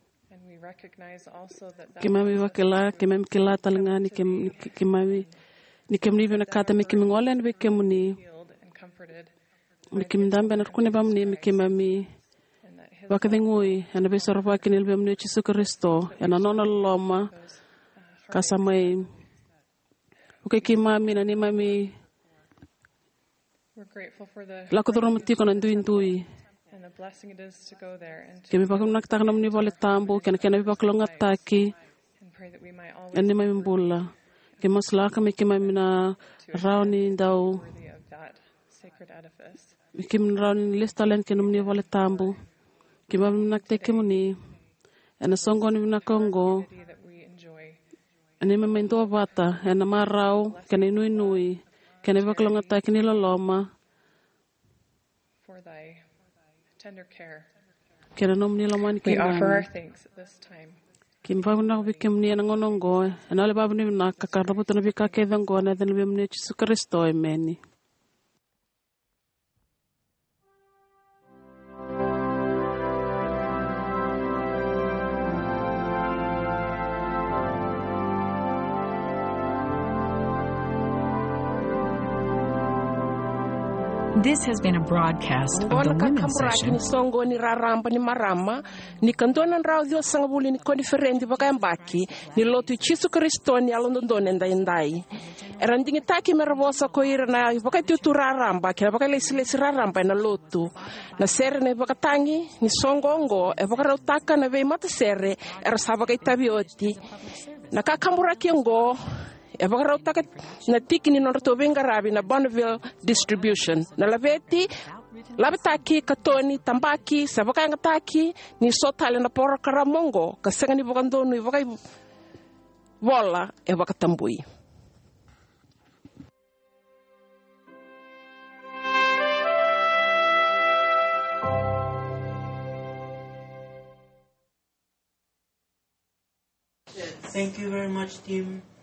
Kemem wakela kemem kila talanga ni kemami ni kemni bena kata me kemem ngolen be kemuni. Ni kemdam bena kune bam ni kemami wakadengui ena be sorwa kinil bem ni Yesus Kristo ena non loma kasamai okay kimami na ni mami lako to romti ko nanduindui kemi bakam naktak nam ni bole tambo ken baklong ataki ani mami bulla kemasla kami kemami na rauni dau kim rauni listalen kenum ni bole tambo kemami nakte kemuni ana songo ni na Kongo ani memento bata ena marau kena nui kena baklong atak ni loloma kena nom ni loma ni kena kim pa na bikem ni ngonongo ana le babu ni na kakar puto na bikake dango na den bem ni Yesus Kristo amen. This has been a broadcast of the women's session. Ni songo ni raramba ni marama ni kandona radio sangabuli ni konferendi bakambaki ni lotu Yesu Kristo ni alondondone ndai erandingi taki merabosa ko irna bakati tu raramba kila bakale sile raramba na lotu na sere ne bakatangi ni songongo e bakarotaka na ve mata sere era sabaka itabioti na kakambura kingo Ebakarotaka na tiki ni norto bengarabi na Bonneville Distribution. Na laveti, labetaki katoni tambaki sabaka ngataki ni sotale na pora karamongo kasenga ni bokandonu ibakai bola ebakatambui. Thank you very much, team.